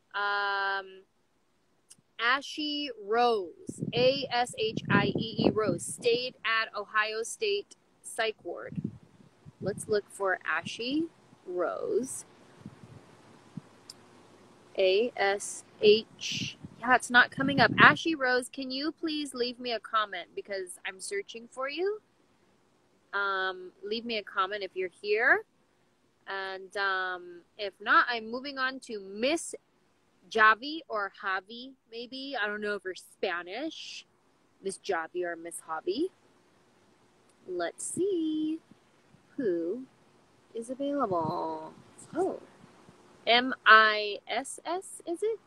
Ashy Rose, Ashie Rose, stayed at Ohio State Psych Ward. Let's look for Ashy Rose. ASH. Yeah, it's not coming up. Ashy Rose, can you please leave me a comment because I'm searching for you? Leave me a comment if you're here. And if not, I'm moving on to Miss Javi or Javi, maybe. I don't know if you're Spanish. Miss Javi or Miss Javi. Let's see who is available. Oh. MISS, is it?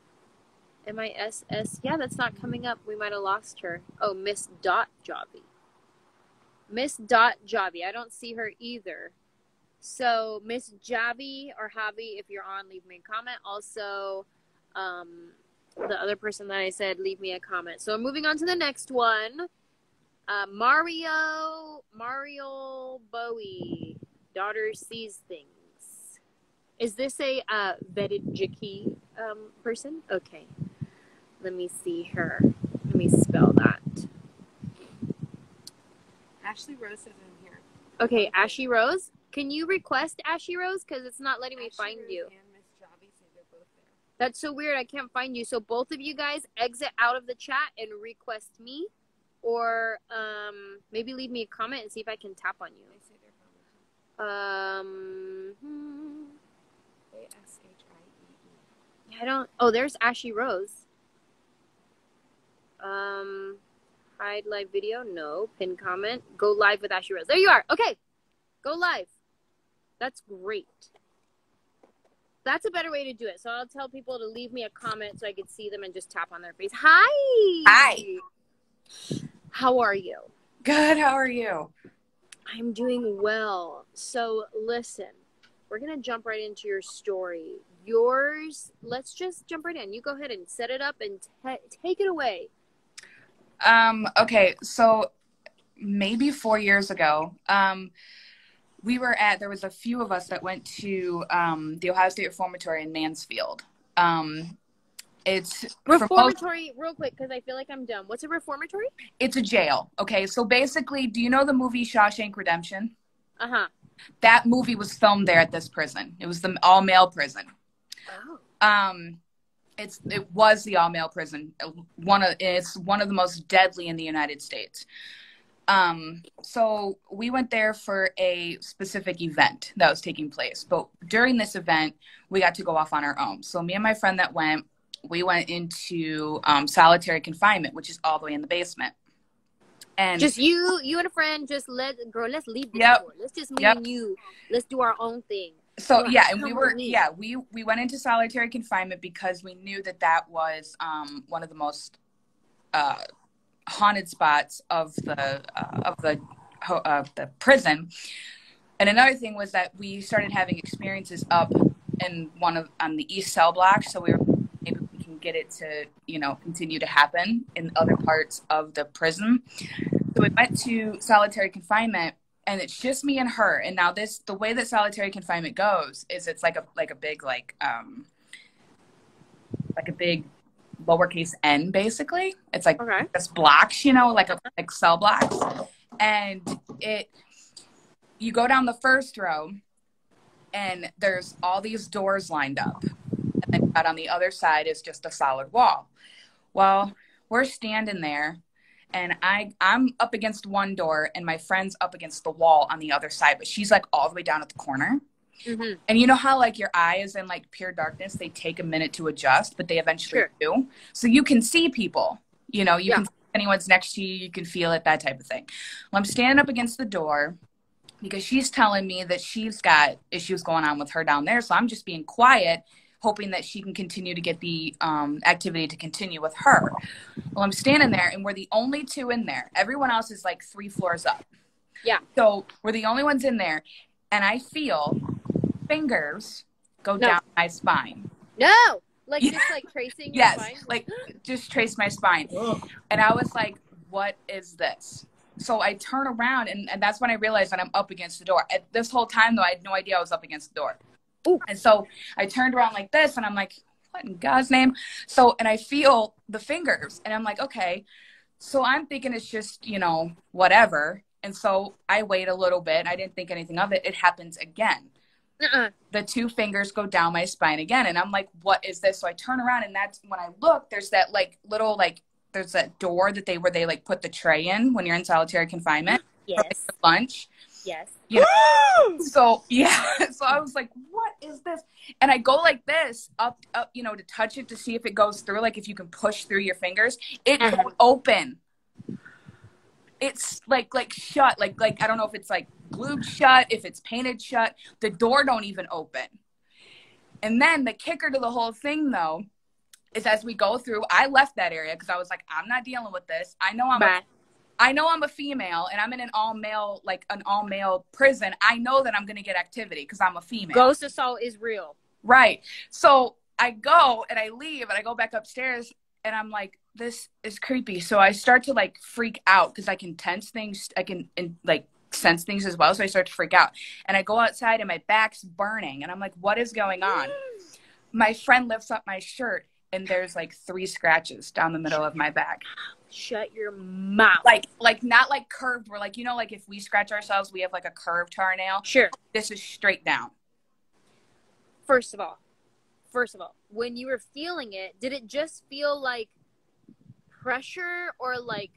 MISS. Yeah, that's not coming up. We might have lost her. Oh, Miss Dot Javi. Miss Dot Javi. I don't see her either. So, Miss Javi or Javi, if you're on, leave me a comment. Also, the other person that I said, leave me a comment. So, moving on to the next one. Mario Bowie. Daughter sees things. Is this a Vedijiki person? Okay. Let me see her. Let me spell that. Ashley Rose is in here. Okay, Ashy Rose. Can you request Ashy Rose? Because it's not letting me find Rose you. And Miss Javi say they're both there. That's so weird. I can't find you. So both of you guys exit out of the chat and request me. Or maybe leave me a comment and see if I can tap on you. They say they're commenting. ASHIEE. I don't. Oh, there's Ashy Rose. Hide live video. No. Pin comment. Go live with Ashy Rose. There you are. Okay. Go live. That's great. That's a better way to do it. So I'll tell people to leave me a comment so I can see them and just tap on their face. Hi. Hi. How are you? Good. How are you? I'm doing well. So listen, we're going to jump right into your story. Yours, let's just jump right in. You go ahead and set it up and take it away. Okay. So maybe 4 years ago, there was a few of us that went to the Ohio State Reformatory in Mansfield. It's reformatory, real quick, because I feel like I'm dumb. What's a reformatory? It's a jail. Okay, so basically, do you know the movie Shawshank Redemption? Uh-huh. That movie was filmed there at this prison. It was the all-male prison. Oh. It was the all-male prison. It's one of the most deadly in the United States. So we went there for a specific event that was taking place. But during this event, we got to go off on our own. So me and my friend that went, we went into solitary confinement, which is all the way in the basement. And just you and a friend, let's leave this door. Let's just me and you. Let's do our own thing. So and we went into solitary confinement because we knew that was one of the most haunted spots of the prison. And another thing was that we started having experiences up in on the east cell block, so we were maybe we can get it to continue to happen in other parts of the prison. So we went to solitary confinement, and it's just me and her. And now the way that solitary confinement goes is it's like a big lowercase n, basically. It's like just blocks, like cell blocks. And you go down the first row and there's all these doors lined up. And then out on the other side is just a solid wall. Well, we're standing there and I'm up against one door and my friend's up against the wall on the other side, but she's like all the way down at the corner. Mm-hmm. And you know how like your eye is in like pure darkness, they take a minute to adjust, but they eventually do. So you can see people, you can see anyone's next to you, you can feel it, that type of thing. Well, I'm standing up against the door because she's telling me that she's got issues going on with her down there. So I'm just being quiet, hoping that she can continue to get the activity to continue with her. Well, I'm standing there and we're the only two in there. Everyone else is like 3 floors up. Yeah. So we're the only ones in there. And I feel fingers go down my spine. No. Like, just, like, tracing your Yes, spine? like, just trace my spine. And I was like, what is this? So I turn around, and that's when I realized that I'm up against the door. At this whole time, though, I had no idea I was up against the door. Ooh. And so I turned around like this, and I'm like, what in God's name? So, and I feel the fingers, and I'm like, okay. So I'm thinking it's just, you know, whatever. And so I wait a little bit. I didn't think anything of it. It happens again. The 2 fingers go down my spine again. And I'm like, what is this? So I turn around, and that's when I look, there's that like little, like, there's that door that where they like put the tray in when you're in solitary confinement. Yes. For, like, the lunch. Yes. You know? So, yeah. So I was like, what is this? And I go like this up, you know, to touch it to see if it goes through, like if you can push through your fingers. It won't open. It's like shut, like I don't know if it's like glued shut, if it's painted shut. The door don't even open. And then the kicker to the whole thing, though, is as we go through, I left that area because I was like, I'm not dealing with this. I know I'm a female, and I'm in an all male prison. I know that I'm gonna get activity because I'm a female. Ghost assault is real. Right. So I go and I leave and I go back upstairs, and I'm like, this is creepy. So I start to like freak out because I can tense things. I can like sense things as well. So I start to freak out, and I go outside and my back's burning, and I'm like, what is going on? My friend lifts up my shirt, and there's like 3 scratches down the middle of my back. Shut your mouth. Like not like curved. We're like, you know, like if we scratch ourselves, we have like a curve to our nail. Sure. This is straight down. First of all, when you were feeling it, did it just feel like pressure or like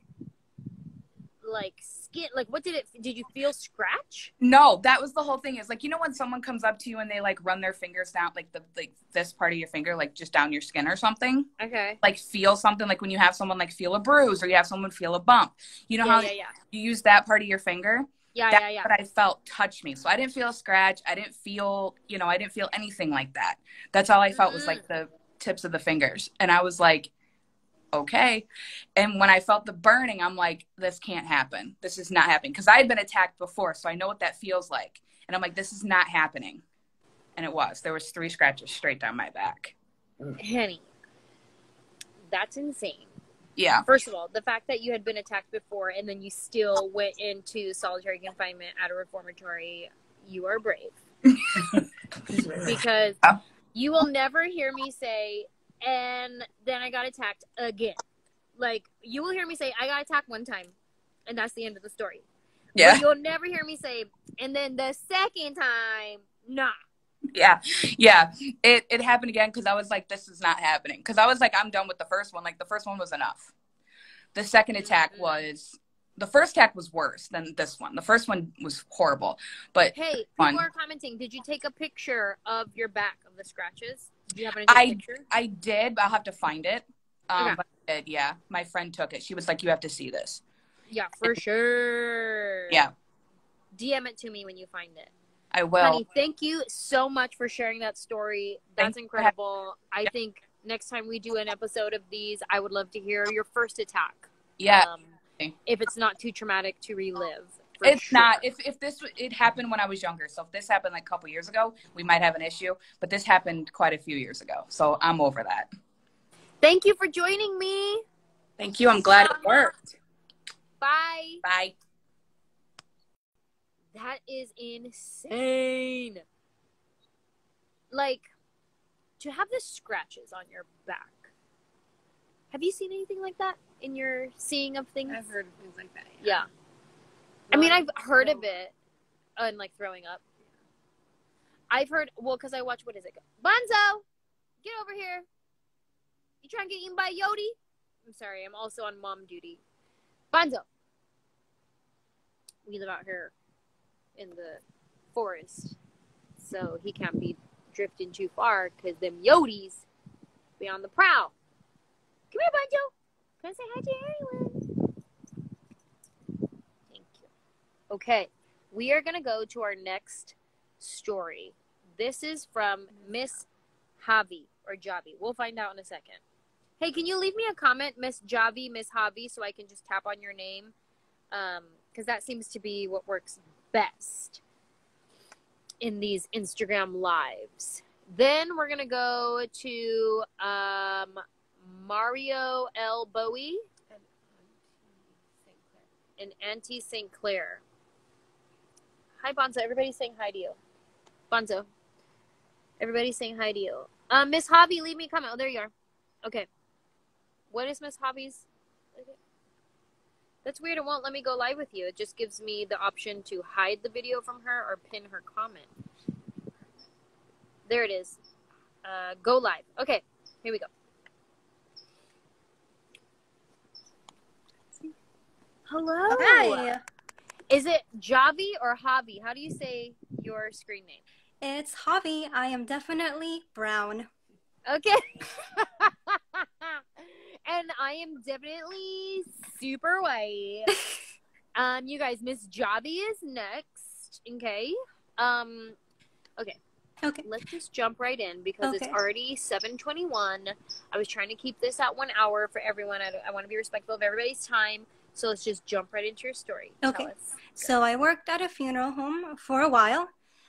skin? Like, what did you feel scratch? No, that was the whole thing. Is like, you know, when someone comes up to you and they like run their fingers down, like this part of your finger, like just down your skin or something. Okay. Like feel something, like when you have someone like feel a bruise or you have someone feel a bump. You know how you use that part of your finger? Yeah. But I felt touch me. So I didn't feel a scratch. I didn't feel anything like that. That's all I felt was like the tips of the fingers. And I was like, okay. And when I felt the burning, I'm like, this can't happen. This is not happening. Because I had been attacked before, so I know what that feels like. And I'm like, this is not happening. And it was. There was 3 scratches straight down my back. Henny, that's insane. Yeah. First of all, the fact that you had been attacked before and then you still went into solitary confinement at a reformatory, you are brave. Because you will never hear me say, and then I got attacked again. Like, you will hear me say, I got attacked one time, and that's the end of the story. Yeah. But you'll never hear me say, and then the second time, nah. Yeah. It happened again because I was like, this is not happening. Because I was like, I'm done with the first one. Like, the first one was enough. The second attack was... The first attack was worse than this one. The first one was horrible. But hey, people are commenting. Did you take a picture of your back of the scratches? Did you have a picture? I did, but I'll have to find it. Okay. But I did, yeah. My friend took it. She was like, you have to see this. Yeah, for sure. Yeah. DM it to me when you find it. I will. Honey, thank you so much for sharing that story. That's incredible. I think next time we do an episode of these, I would love to hear your first attack. Yeah. If it's not too traumatic to relive. It's not. If it happened when I was younger. So if this happened like a couple years ago, we might have an issue. But this happened quite a few years ago. So I'm over that. Thank you for joining me. Thank you. I'm glad it worked. Bye. Bye. That is insane. Like, to have the scratches on your back. Have you seen anything like that in your seeing of things? I've heard of things like that. Yeah. I mean, I've heard of it, and like throwing up. I've heard, well, because I watch, what is it? Bonzo, get over here. You trying to get eaten by Yodi? I'm sorry, I'm also on mom duty. Bonzo. We live out here in the forest, so he can't be drifting too far because them Yodis be on the prowl. Come here, Bonzo. Come say hi to everyone. Thank you. Okay, we are going to go to our next story. This is from Miss Javi, or Javi. We'll find out in a second. Hey, can you leave me a comment, Miss Javi, Miss Javi, so I can just tap on your name? Because that seems to be what works best in these Instagram lives. Then we're gonna go to Mario L. Bowie and Auntie St. Clair. Hi, Bonzo. Everybody's saying hi to you. Bonzo. Everybody's saying hi to you. Miss Hobby, leave me a comment. Oh, there you are. Okay. What is Miss Hobby's? Okay. That's weird. It won't let me go live with you. It just gives me the option to hide the video from her or pin her comment. There it is. Go live. Okay. Here we go. Hello. Hi. Is it Javi or Hobby? How do you say your screen name? It's Hobby. I am definitely brown. Okay. And I am definitely super white. You guys, Miss Javi is next. Okay. Okay. Okay. Let's just jump right in because it's Okay. already 7:21. I was trying to keep this at 1 hour for everyone. I want to be respectful of everybody's time. So let's just jump right into your story. Okay. Tell us. So I worked at a funeral home for a while.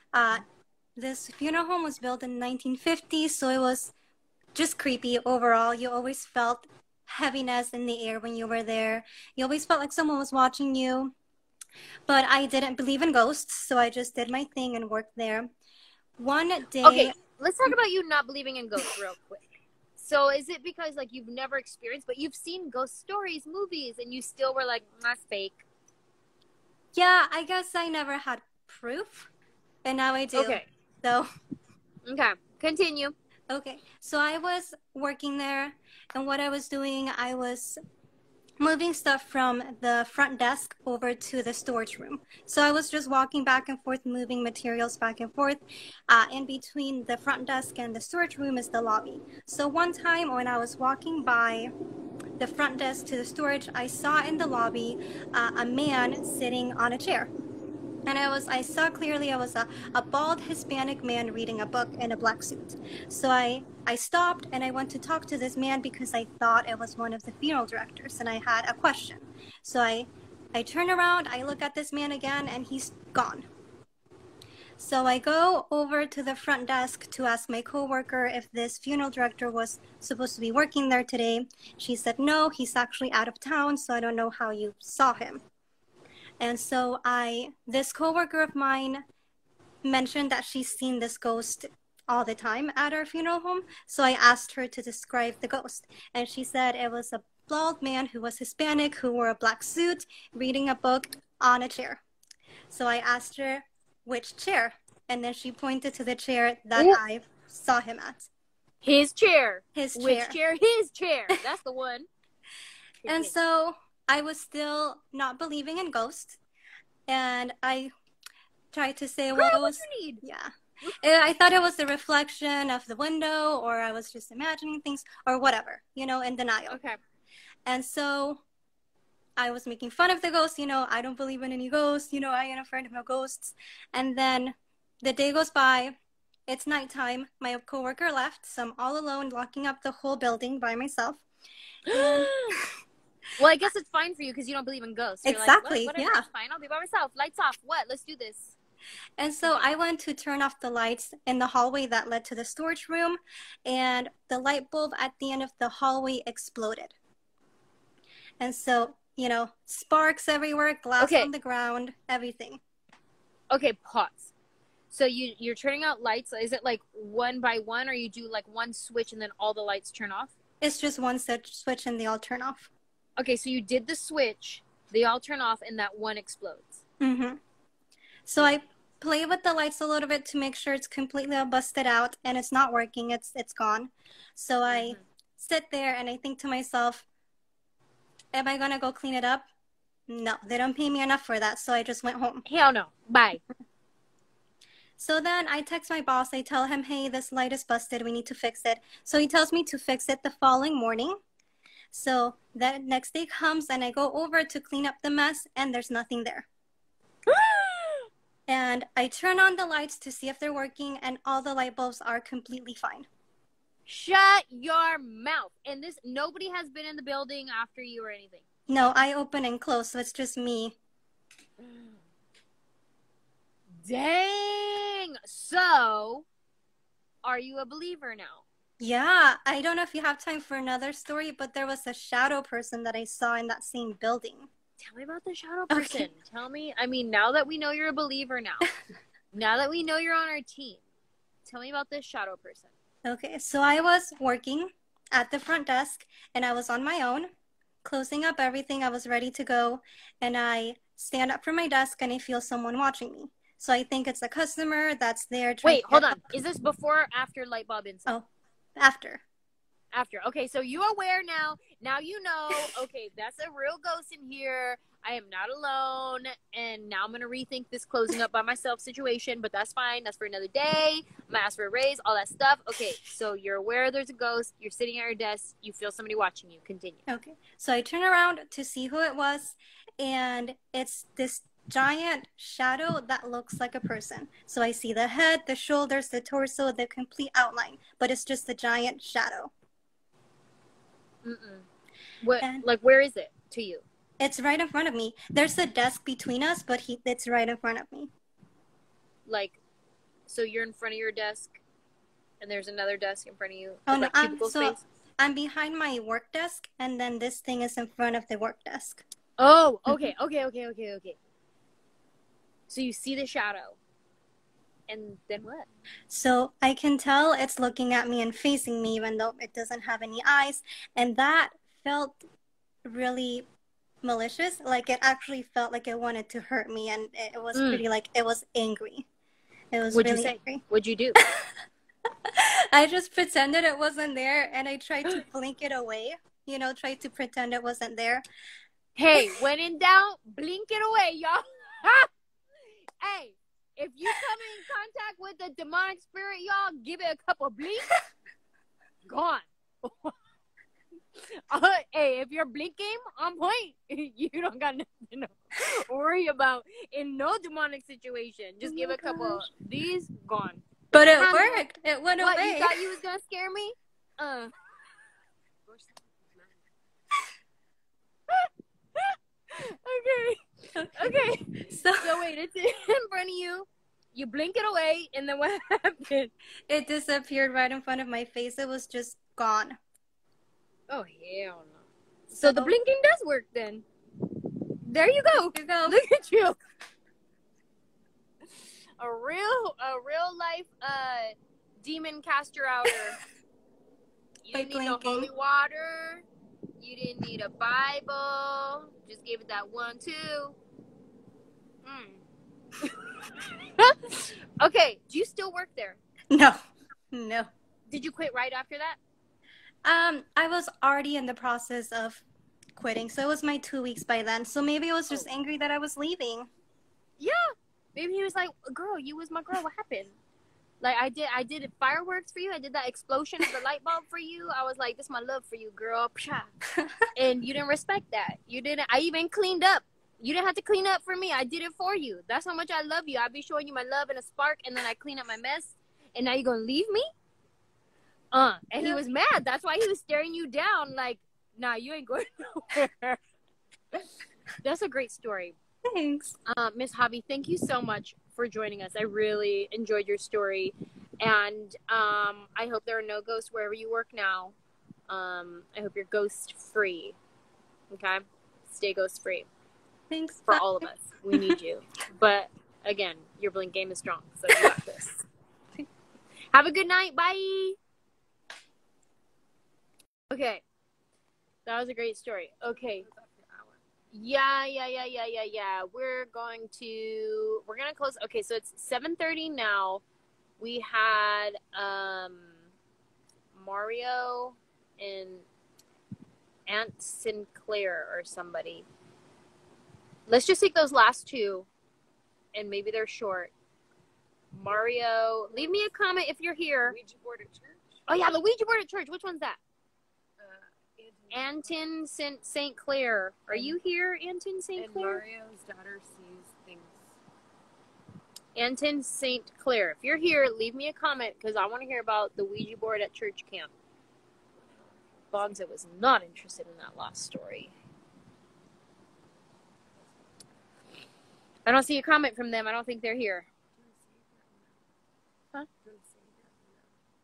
This funeral home was built in 1950, so it was just creepy overall. You always felt heaviness in the air when you were there. You always felt like someone was watching you. But I didn't believe in ghosts, so I just did my thing and worked there. One day... Okay, let's talk about you not believing in ghosts real quick. So is it because like you've never experienced, but you've seen ghost stories, movies, and you still were like, that's fake? Yeah, I guess I never had proof, and now I do. Okay. So... Okay, continue. Okay, so I was working there, and what I was doing, I was moving stuff from the front desk over to the storage room. So I was just walking back and forth, moving materials back and forth. In between the front desk and the storage room is the lobby. So one time when I was walking by the front desk to the storage, I saw in the lobby a man sitting on a chair. And I saw clearly it was a bald Hispanic man reading a book in a black suit. So I stopped and I went to talk to this man because I thought it was one of the funeral directors and I had a question. So I turn around, I look at this man again, and he's gone. So I go over to the front desk to ask my coworker if this funeral director was supposed to be working there today. She said, no, he's actually out of town, so I don't know how you saw him. And so this coworker of mine mentioned that she's seen this ghost all the time at our funeral home. So I asked her to describe the ghost. And she said it was a bald man who was Hispanic, who wore a black suit, reading a book on a chair. So I asked her which chair. And then she pointed to the chair that I saw him at. His chair. His chair. Which chair? His chair. That's the one. And so I was still not believing in ghosts, and I tried to say, well, it was, you need? Yeah. And I thought it was the reflection of the window, or I was just imagining things, or whatever, in denial. Okay. And so I was making fun of the ghosts, I don't believe in any ghosts, I ain't afraid of no ghosts. And then the day goes by, it's nighttime, my coworker left, so I'm all alone, locking up the whole building by myself. And well, I guess it's fine for you because you don't believe in ghosts. You're exactly, like, whatever, yeah. It's fine. I'll be by myself. Lights off. What? Let's do this. And so I went to turn off the lights in the hallway that led to the storage room, and the light bulb at the end of the hallway exploded. And so, sparks everywhere, glass on the ground, everything. Okay, pause. So you're turning out lights. Is it like one by one, or you do like one switch and then all the lights turn off? It's just one switch and they all turn off. Okay, so you did the switch, they all turn off, and that one explodes. Mm-hmm. So I play with the lights a little bit to make sure it's completely busted out, and it's not working. It's gone. So I sit there and I think to myself, am I going to go clean it up? No, they don't pay me enough for that, so I just went home. Hell no. Bye. So then I text my boss. I tell him, hey, this light is busted. We need to fix it. So he tells me to fix it the following morning. So that next day comes and I go over to clean up the mess, and there's nothing there. And I turn on the lights to see if they're working, and all the light bulbs are completely fine. Shut your mouth. And nobody has been in the building after you or anything? No, I open and close, so it's just me. Dang. So are you a believer now? Yeah, I don't know if you have time for another story, but there was a shadow person that I saw in that same building. Tell me about the shadow person. Okay. Tell me. I mean, now that we know you're a believer now, now that we know you're on our team, tell me about this shadow person. Okay, so I was working at the front desk and I was on my own, closing up everything. I was ready to go, and I stand up from my desk and I feel someone watching me. So I think it's a customer that's there trying Wait, to hold get on. Is this before or after light bulb incident? Oh, after. After. Okay, so you're aware now. Now you know, okay, that's a real ghost in here. I am not alone. And now I'm going to rethink this closing up by myself situation, but that's fine. That's for another day. I'm going to ask for a raise, all that stuff. Okay, so you're aware there's a ghost. You're sitting at your desk. You feel somebody watching you. Continue. Okay, so I turn around to see who it was, and it's this giant shadow that looks like a person. So I see the head, the shoulders, the torso, the complete outline, but it's just a giant shadow. What? And Like, where is it to you? it's right in front of me. There's a desk between us, but it's right in front of me. Like, so you're in front of your desk, and there's another desk in front of you. Oh, With, no, like, cubicle space? I'm behind my work desk, and then this thing is in front of the work desk. Oh, okay. So you see the shadow. And then what? So I can tell it's looking at me and facing me, even though it doesn't have any eyes. And that felt really malicious. Like, it actually felt like it wanted to hurt me. And it was pretty, like, it was angry. It was What'd really you say? angry. What'd you do? I just pretended it wasn't there, and I tried to blink it away. You know, tried to pretend it wasn't there. Hey, when in doubt, blink it away, y'all. Hey, if you come in contact with a demonic spirit, y'all, give it a couple blinks. Gone. Hey, if you're blinking on point, you don't got nothing to worry about in no demonic situation. Just give it a couple. These gone. But it worked. It went What, away. you thought you was gonna scare me? Okay. So wait, it's in front of you. You blink it away, and then what happened? It disappeared right in front of my face. It was just gone. Oh, hell no. So the blinking does work then. There you go. There you go. Look at you. A real life demon caster outer. You didn't need no holy water. You didn't need a Bible. Just gave it that 1, 2. Okay, do you still work there? No. Did you quit right after that? I was already in the process of quitting, so it was my 2 weeks by then. So maybe I was just angry that I was leaving. Yeah, maybe he was like, "Girl, you was my girl. What happened?" Like I did fireworks for you. I did that explosion of the light bulb for you. I was like, "This is my love for you, girl." And you didn't respect that. You didn't. I even cleaned up. You didn't have to clean up for me. I did it for you. That's how much I love you. I'll be showing you my love and a spark, and then I clean up my mess. And now you're gonna leave me? And he was mad. That's why he was staring you down. Like, nah, you ain't going nowhere. That's a great story. Thanks. Miss Hobby, thank you so much for joining us. I really enjoyed your story. And I hope there are no ghosts wherever you work now. I hope you're ghost free. Okay? Stay ghost free. Thanks. For all of us. We need you. But again, your blink game is strong. So you got this. Have a good night. Bye. Okay. That was a great story. Okay. Yeah. We're going to close. Okay, so it's 7:30 now. We had Mario and Aunt Sinclair or somebody. Let's just take those last two, and maybe they're short. Mario, leave me a comment if you're here. Ouija board at church. Oh yeah, the Ouija board at church. Which one's that? Anton St. Clair. Are you here, Anton St. Clair? And Mario's daughter sees things. Anton St. Clair. If you're here, leave me a comment because I want to hear about the Ouija board at church camp. Bonza was not interested in that last story. I don't see a comment from them. I don't think they're here. Huh?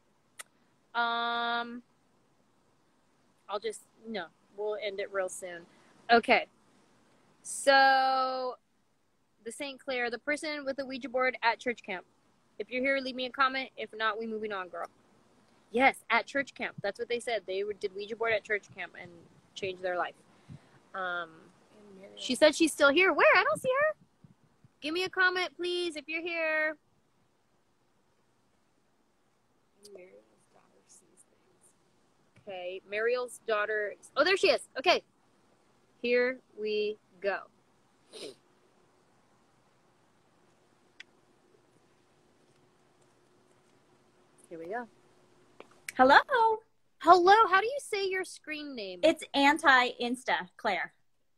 we'll end it real soon. Okay. So, the St. Clair, the person with the Ouija board at church camp. If you're here, leave me a comment. If not, we moving on, girl. Yes, at church camp. That's what they said. They did Ouija board at church camp and changed their life. She said she's still here. Where? I don't see her. Give me a comment, please, if you're here. Okay, Mariel's daughter. Oh, there she is. Okay. Here we go. Here we go. Hello. Hello. How do you say your screen name? It's anti-Insta, Claire.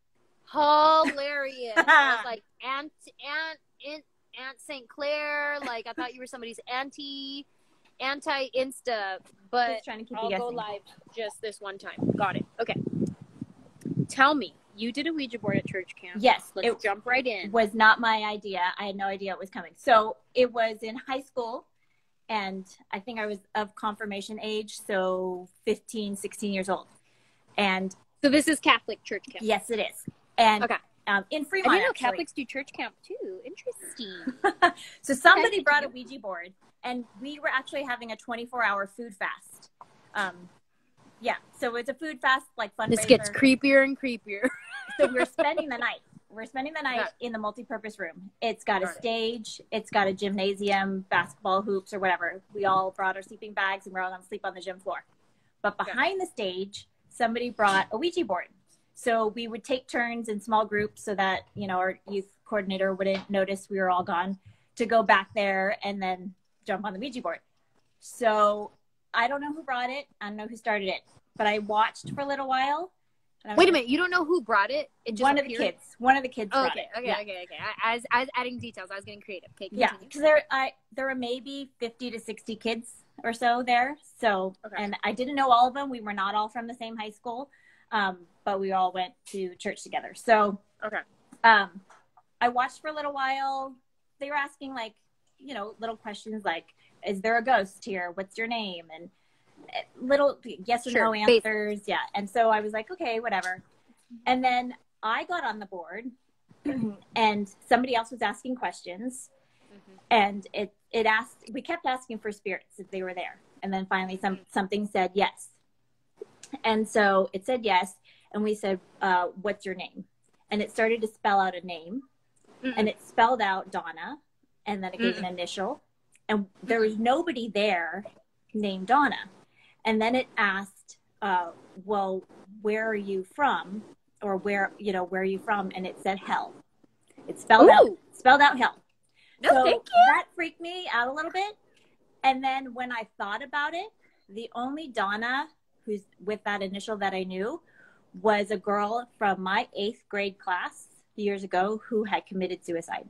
Hilarious. I was like, Aunt St. Clair. Like, I thought you were somebody's anti-Insta, but Just trying to keep you I'll go guessing. live just this one time. Got it. Okay. Tell me, you did a Ouija board at church camp. Yes. Let's jump right in. Was not my idea. I had no idea it was coming. So it was in high school, and I think I was of confirmation age, so 15, 16 years old. And So this is Catholic church camp. yes, it is. And Okay. In I Fremont, didn't know actually. Catholics do church camp too. Interesting. So somebody brought a Ouija board, and we were actually having a 24-hour food fast. Yeah, so it's a food fast, like fundraiser. This gets creepier and creepier. So we're spending the night. We're spending the night Okay. in the multi-purpose room. It's got a Got it. stage. It's got a gymnasium, basketball hoops, or whatever. We all brought our sleeping bags, and we're all going to sleep on the gym floor. But behind the stage, somebody brought a Ouija board. So we would take turns in small groups so that, you know, our youth coordinator wouldn't notice we were all gone, to go back there and then jump on the Ouija board. So I don't know who brought it. I don't know who started it, but I watched for a little while. and I was Wait a like, minute, you don't know who brought it? It just One of the appeared? kids. One of the kids Oh, brought okay, it. okay, Yeah. okay. I was adding details. I was getting creative. Okay, Yeah, continue. because there were maybe 50 to 60 kids or so there. So, Okay. and I didn't know all of them. We were not all from the same high school, but we all went to church together. So, Okay. I watched for a little while. They were asking, like, you know, little questions like, is there a ghost here? What's your name? And little yes or Sure, no basic. answers. Yeah. And so I was like, okay, whatever. And then I got on the board and somebody else was asking questions. And it asked, we kept asking for spirits if they were there. And then finally something said yes. And so it said yes. And we said, what's your name? And it started to spell out a name. And it spelled out Donna. And then it gave an initial. And there was nobody there named Donna. And then it asked, well, where are you from? Or where are you from? And it said hell. It spelled out hell. No, So thank you. that freaked me out a little bit. And then when I thought about it, the only Donna who's with that initial that I knew was a girl from my 8th grade class years ago who had committed suicide.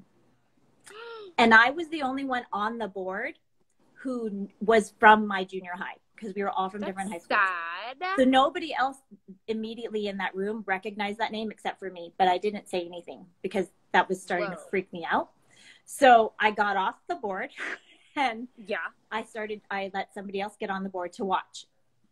And I was the only one on the board who was from my junior high, because we were all from different high schools. Sad. So nobody else immediately in that room recognized that name except for me, but I didn't say anything because that was starting to freak me out. So I got off the board and I let somebody else get on the board to watch,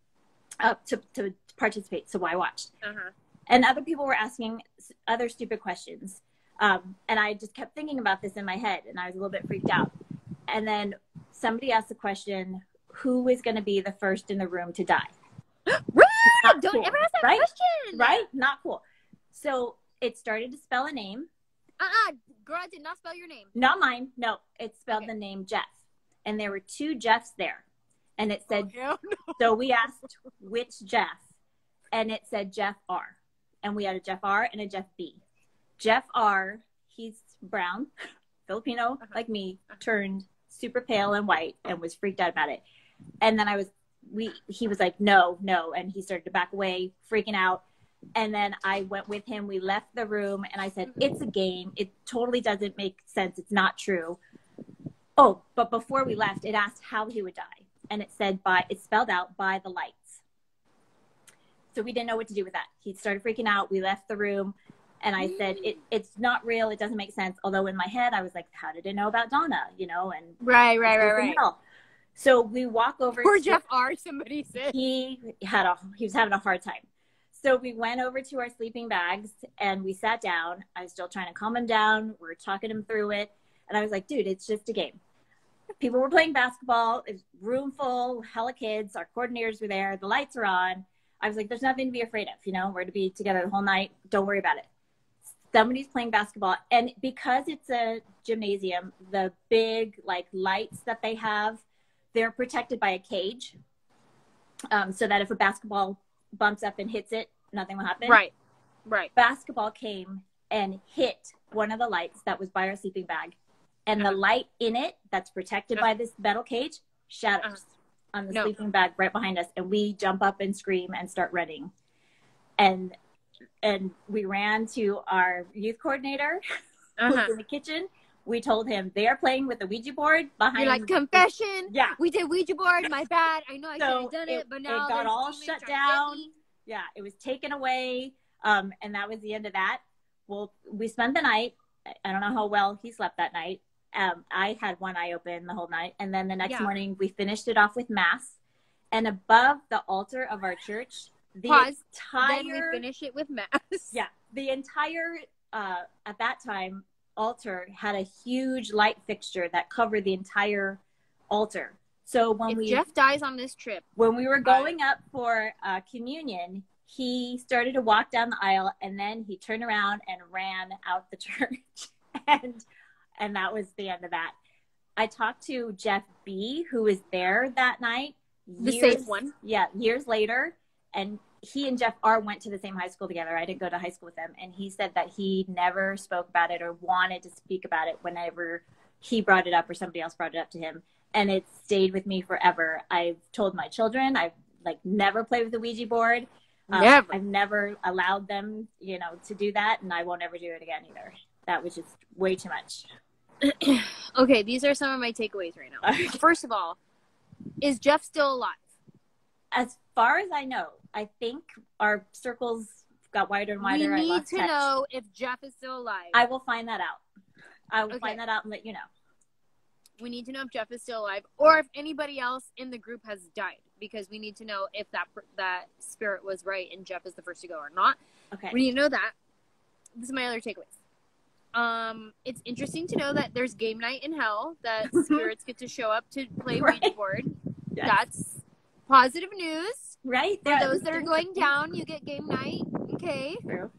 to participate. So I watched. And other people were asking other stupid questions. And I just kept thinking about this in my head, and I was a little bit freaked out. And then somebody asked the question, who is going to be the first in the room to die? Don't cool, ever ask that right? question. Right? Not cool. So it started to spell a name. Girl, I did not spell your name. Not mine. No, it spelled the name Jeff. And there were 2 Jeffs there. And it said, so we asked which Jeff. And it said Jeff R. And we had a Jeff R and a Jeff B. Jeff R, he's brown, Filipino, like me, turned super pale and white and was freaked out about it. And then he was like, no. And he started to back away, freaking out. And then I went with him. We left the room and I said, it's a game. It totally doesn't make sense. It's not true. Oh, but before we left, it asked how he would die. And it said it spelled out by the lights. So we didn't know what to do with that. He started freaking out. We left the room and I said, it's not real. It doesn't make sense. Although in my head, I was like, how did it know about Donna? You know, and right. hell. So we walk over. Poor to, Jeff R. Somebody said he was having a hard time. So we went over to our sleeping bags and we sat down. I was still trying to calm him down. We were talking him through it. And I was like, dude, it's just a game. People were playing basketball. It's room full, hella kids. Our coordinators were there. The lights are on. I was like, there's nothing to be afraid of. You know, we're to be together the whole night. Don't worry about it. Somebody's playing basketball. And because it's a gymnasium, the big like lights that they have, they're protected by a cage. So that if a basketball bumps up and hits it, nothing will happen. Right. Basketball came and hit one of the lights that was by our sleeping bag. And the light in it that's protected by this metal cage shatters on the sleeping bag right behind us. And we jump up and scream and start running. And we ran to our youth coordinator who was in the kitchen. We told him they are playing with the Ouija board behind. You're like, confession. Yeah. We did Ouija board. My bad. I know I should have done it, but now it got all shut down. Yeah, it was taken away. And that was the end of that. Well, we spent the night. I don't know how well he slept that night. I had one eye open the whole night. And then the next morning, we finished it off with mass. And above the altar of our church, then we finish it with mass. Yeah. The entire, at that time, altar had a huge light fixture that covered the entire altar. So when Jeff dies on this trip, when we were going up for communion, he started to walk down the aisle and then he turned around and ran out the church. And that was the end of that. I talked to Jeff B., who was there that night. The safe one. Yeah, years later. And he and Jeff R. went to the same high school together. I didn't go to high school with them. And he said that he never spoke about it or wanted to speak about it whenever he brought it up or somebody else brought it up to him. And it stayed with me forever. I've told my children, I've never played with the Ouija board. Never. I've never allowed them, to do that. And I won't ever do it again either. That was just way too much. Okay, these are some of my takeaways right now. First of all, is Jeff still alive? As far as I know, I think our circles got wider and wider. We need to know if Jeff is still alive. I will find that out. I will find that out and let you know. We need to know if Jeff is still alive or if anybody else in the group has died, because we need to know if that spirit was right and Jeff is the first to go or not. Okay. We need to know that. This is my other takeaways. It's interesting to know that there's game night in hell, that spirits get to show up to play Ouija board. Yes. That's positive news. Right. For those that are going down, you get game night. Okay. True.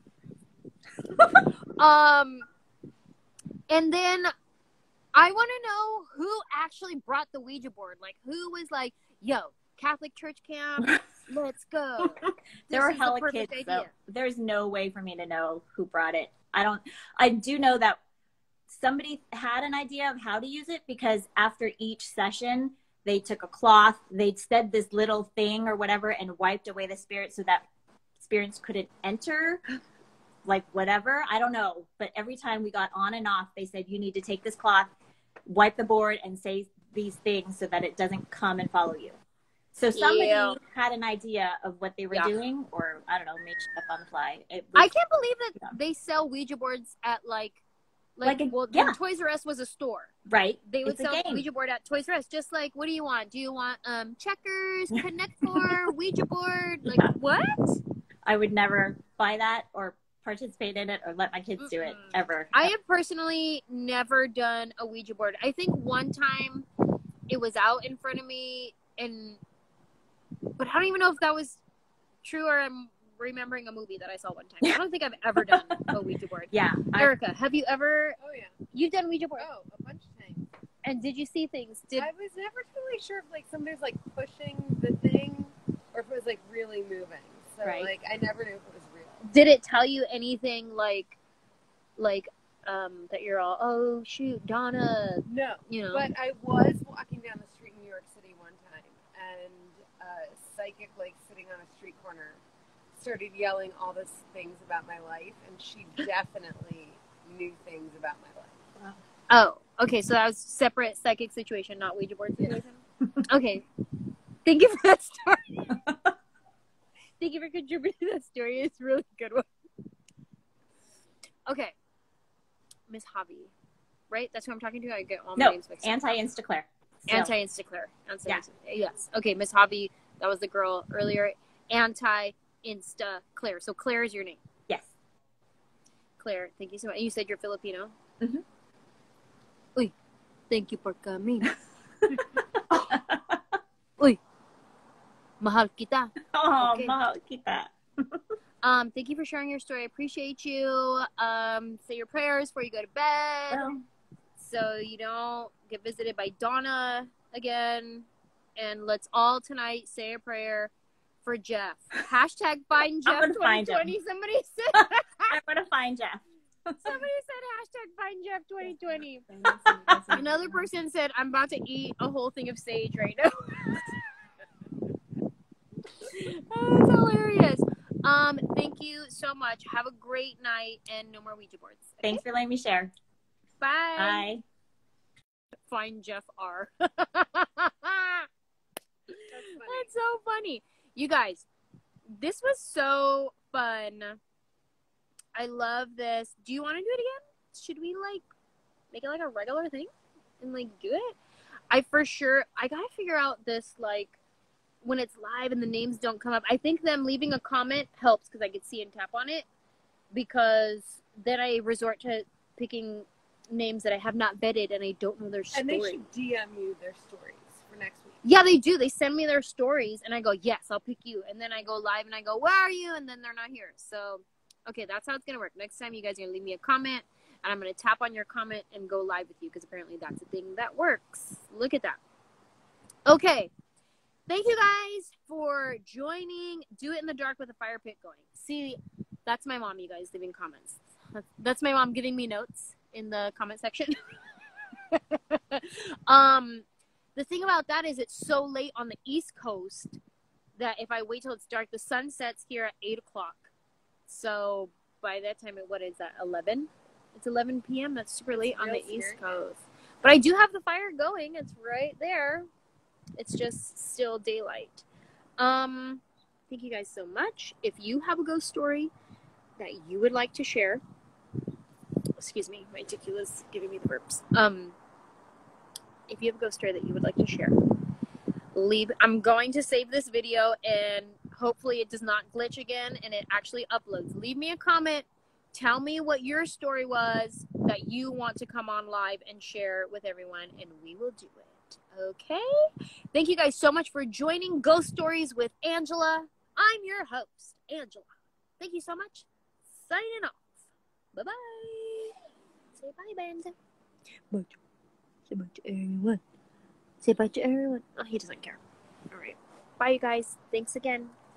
And then I want to know who actually brought the Ouija board. Like, who was like, yo, Catholic church camp, let's go. There were hella kids, though. There's no way for me to know who brought it. I do know that somebody had an idea of how to use it, because after each session, they took a cloth, they said this little thing or whatever and wiped away the spirit so that spirits couldn't enter, like whatever. I don't know. But every time we got on and off, they said, you need to take this cloth, wipe the board, and say these things so that it doesn't come and follow you. So somebody had an idea of what they were doing, or I don't know, made stuff on the fly. I can't believe that they sell Ouija boards at Toys R Us was a store. Right. They would sell a Ouija board at Toys R Us. Just like, what do you want? Do you want checkers, Connect Four, Ouija board? Like, what? I would never buy that or participate in it or let my kids do it ever. I have personally never done a Ouija board. I think one time it was out in front of me, but I don't even know if that was true or I'm remembering a movie that I saw one time. I don't think I've ever done a Ouija board. Yeah. Erica, have you ever? Oh, yeah. You've done Ouija board? Oh, a bunch of things. And did you see things? I was never totally sure if somebody was pushing the thing or if it was really moving. So I never knew if it was real. Did it tell you anything that you're all, oh shoot, Donna? No. But I was walking down the street in New York City one time, and a psychic sitting on a street corner started yelling all these things about my life, and she definitely knew things about my life. Wow. Oh, okay. So that was separate psychic situation, not Ouija board situation. Okay. Thank you for that story. Thank you for contributing to that story. It's a really good one. Okay. Miss Javi, right? That's who I'm talking to? I get all my names mixed up. Anti-Instaclair. So, Anti-Instaclair. Yeah. Yes. Okay, Miss Hobby, that was the girl earlier. Anti-Insta-Claire. So Claire is your name. yes. Claire, thank you so much. And you said you're Filipino? Mhm. Uy, thank you for coming. Uy, mahal kita. Oh, Okay. mahal kita. Thank you for sharing your story. I appreciate you. Say your prayers before you go to bed. Well, So you don't get visited by Donna again. And let's all tonight say a prayer for Jeff. Hashtag find Jeff I'm gonna find 2020. Somebody said I'm going to find Jeff. somebody said hashtag find Jeff 2020. Another person said, I'm about to eat a whole thing of sage right now. Oh, that's hilarious. Thank you so much. Have a great night and no more Ouija boards. Okay? Thanks for letting me share. Bye. Bye. Find Jeff R. That's funny. That's so funny. You guys, this was so fun. I love this. Do you want to do it again? Should we like make it like a regular thing and like do it? I gotta figure out this like when it's live and the names don't come up. I think them leaving a comment helps because I could see and tap on it, because then I resort to picking names that I have not vetted and I don't know their story. And they should DM you their stories for next week. Yeah, they do. They send me their stories and I go, yes, I'll pick you. And then I go live and I go, where are you? And then they're not here. So, okay, that's how it's going to work. Next time you guys are going to leave me a comment and I'm going to tap on your comment and go live with you, because apparently that's a thing that works. Look at that. Okay. Thank you guys for joining. Do it in the dark with a fire pit going. See, that's my mom, you guys, leaving comments. That's my mom giving me notes in the comment section. The thing about that is it's so late on the East Coast that if I wait till it's dark, the sun sets here at 8 o'clock. So by that time, what is that, 11? It's 11 p.m. That's super late on the East Coast. But I do have the fire going. It's right there. It's just still daylight. Thank you guys so much. If you have a ghost story that you would like to share, excuse me, my tequila's giving me the burps. If you have a ghost story that you would like to share, I'm going to save this video and hopefully it does not glitch again and it actually uploads. Leave me a comment. Tell me what your story was that you want to come on live and share with everyone, and we will do it. Okay? Thank you guys so much for joining Ghost Stories with Angela. I'm your host, Angela. Thank you so much. Signing off. Bye-bye. Say bye, Band. Bye. Say bye to everyone. Say bye to everyone. Oh, he doesn't care. All right. Bye, you guys. Thanks again.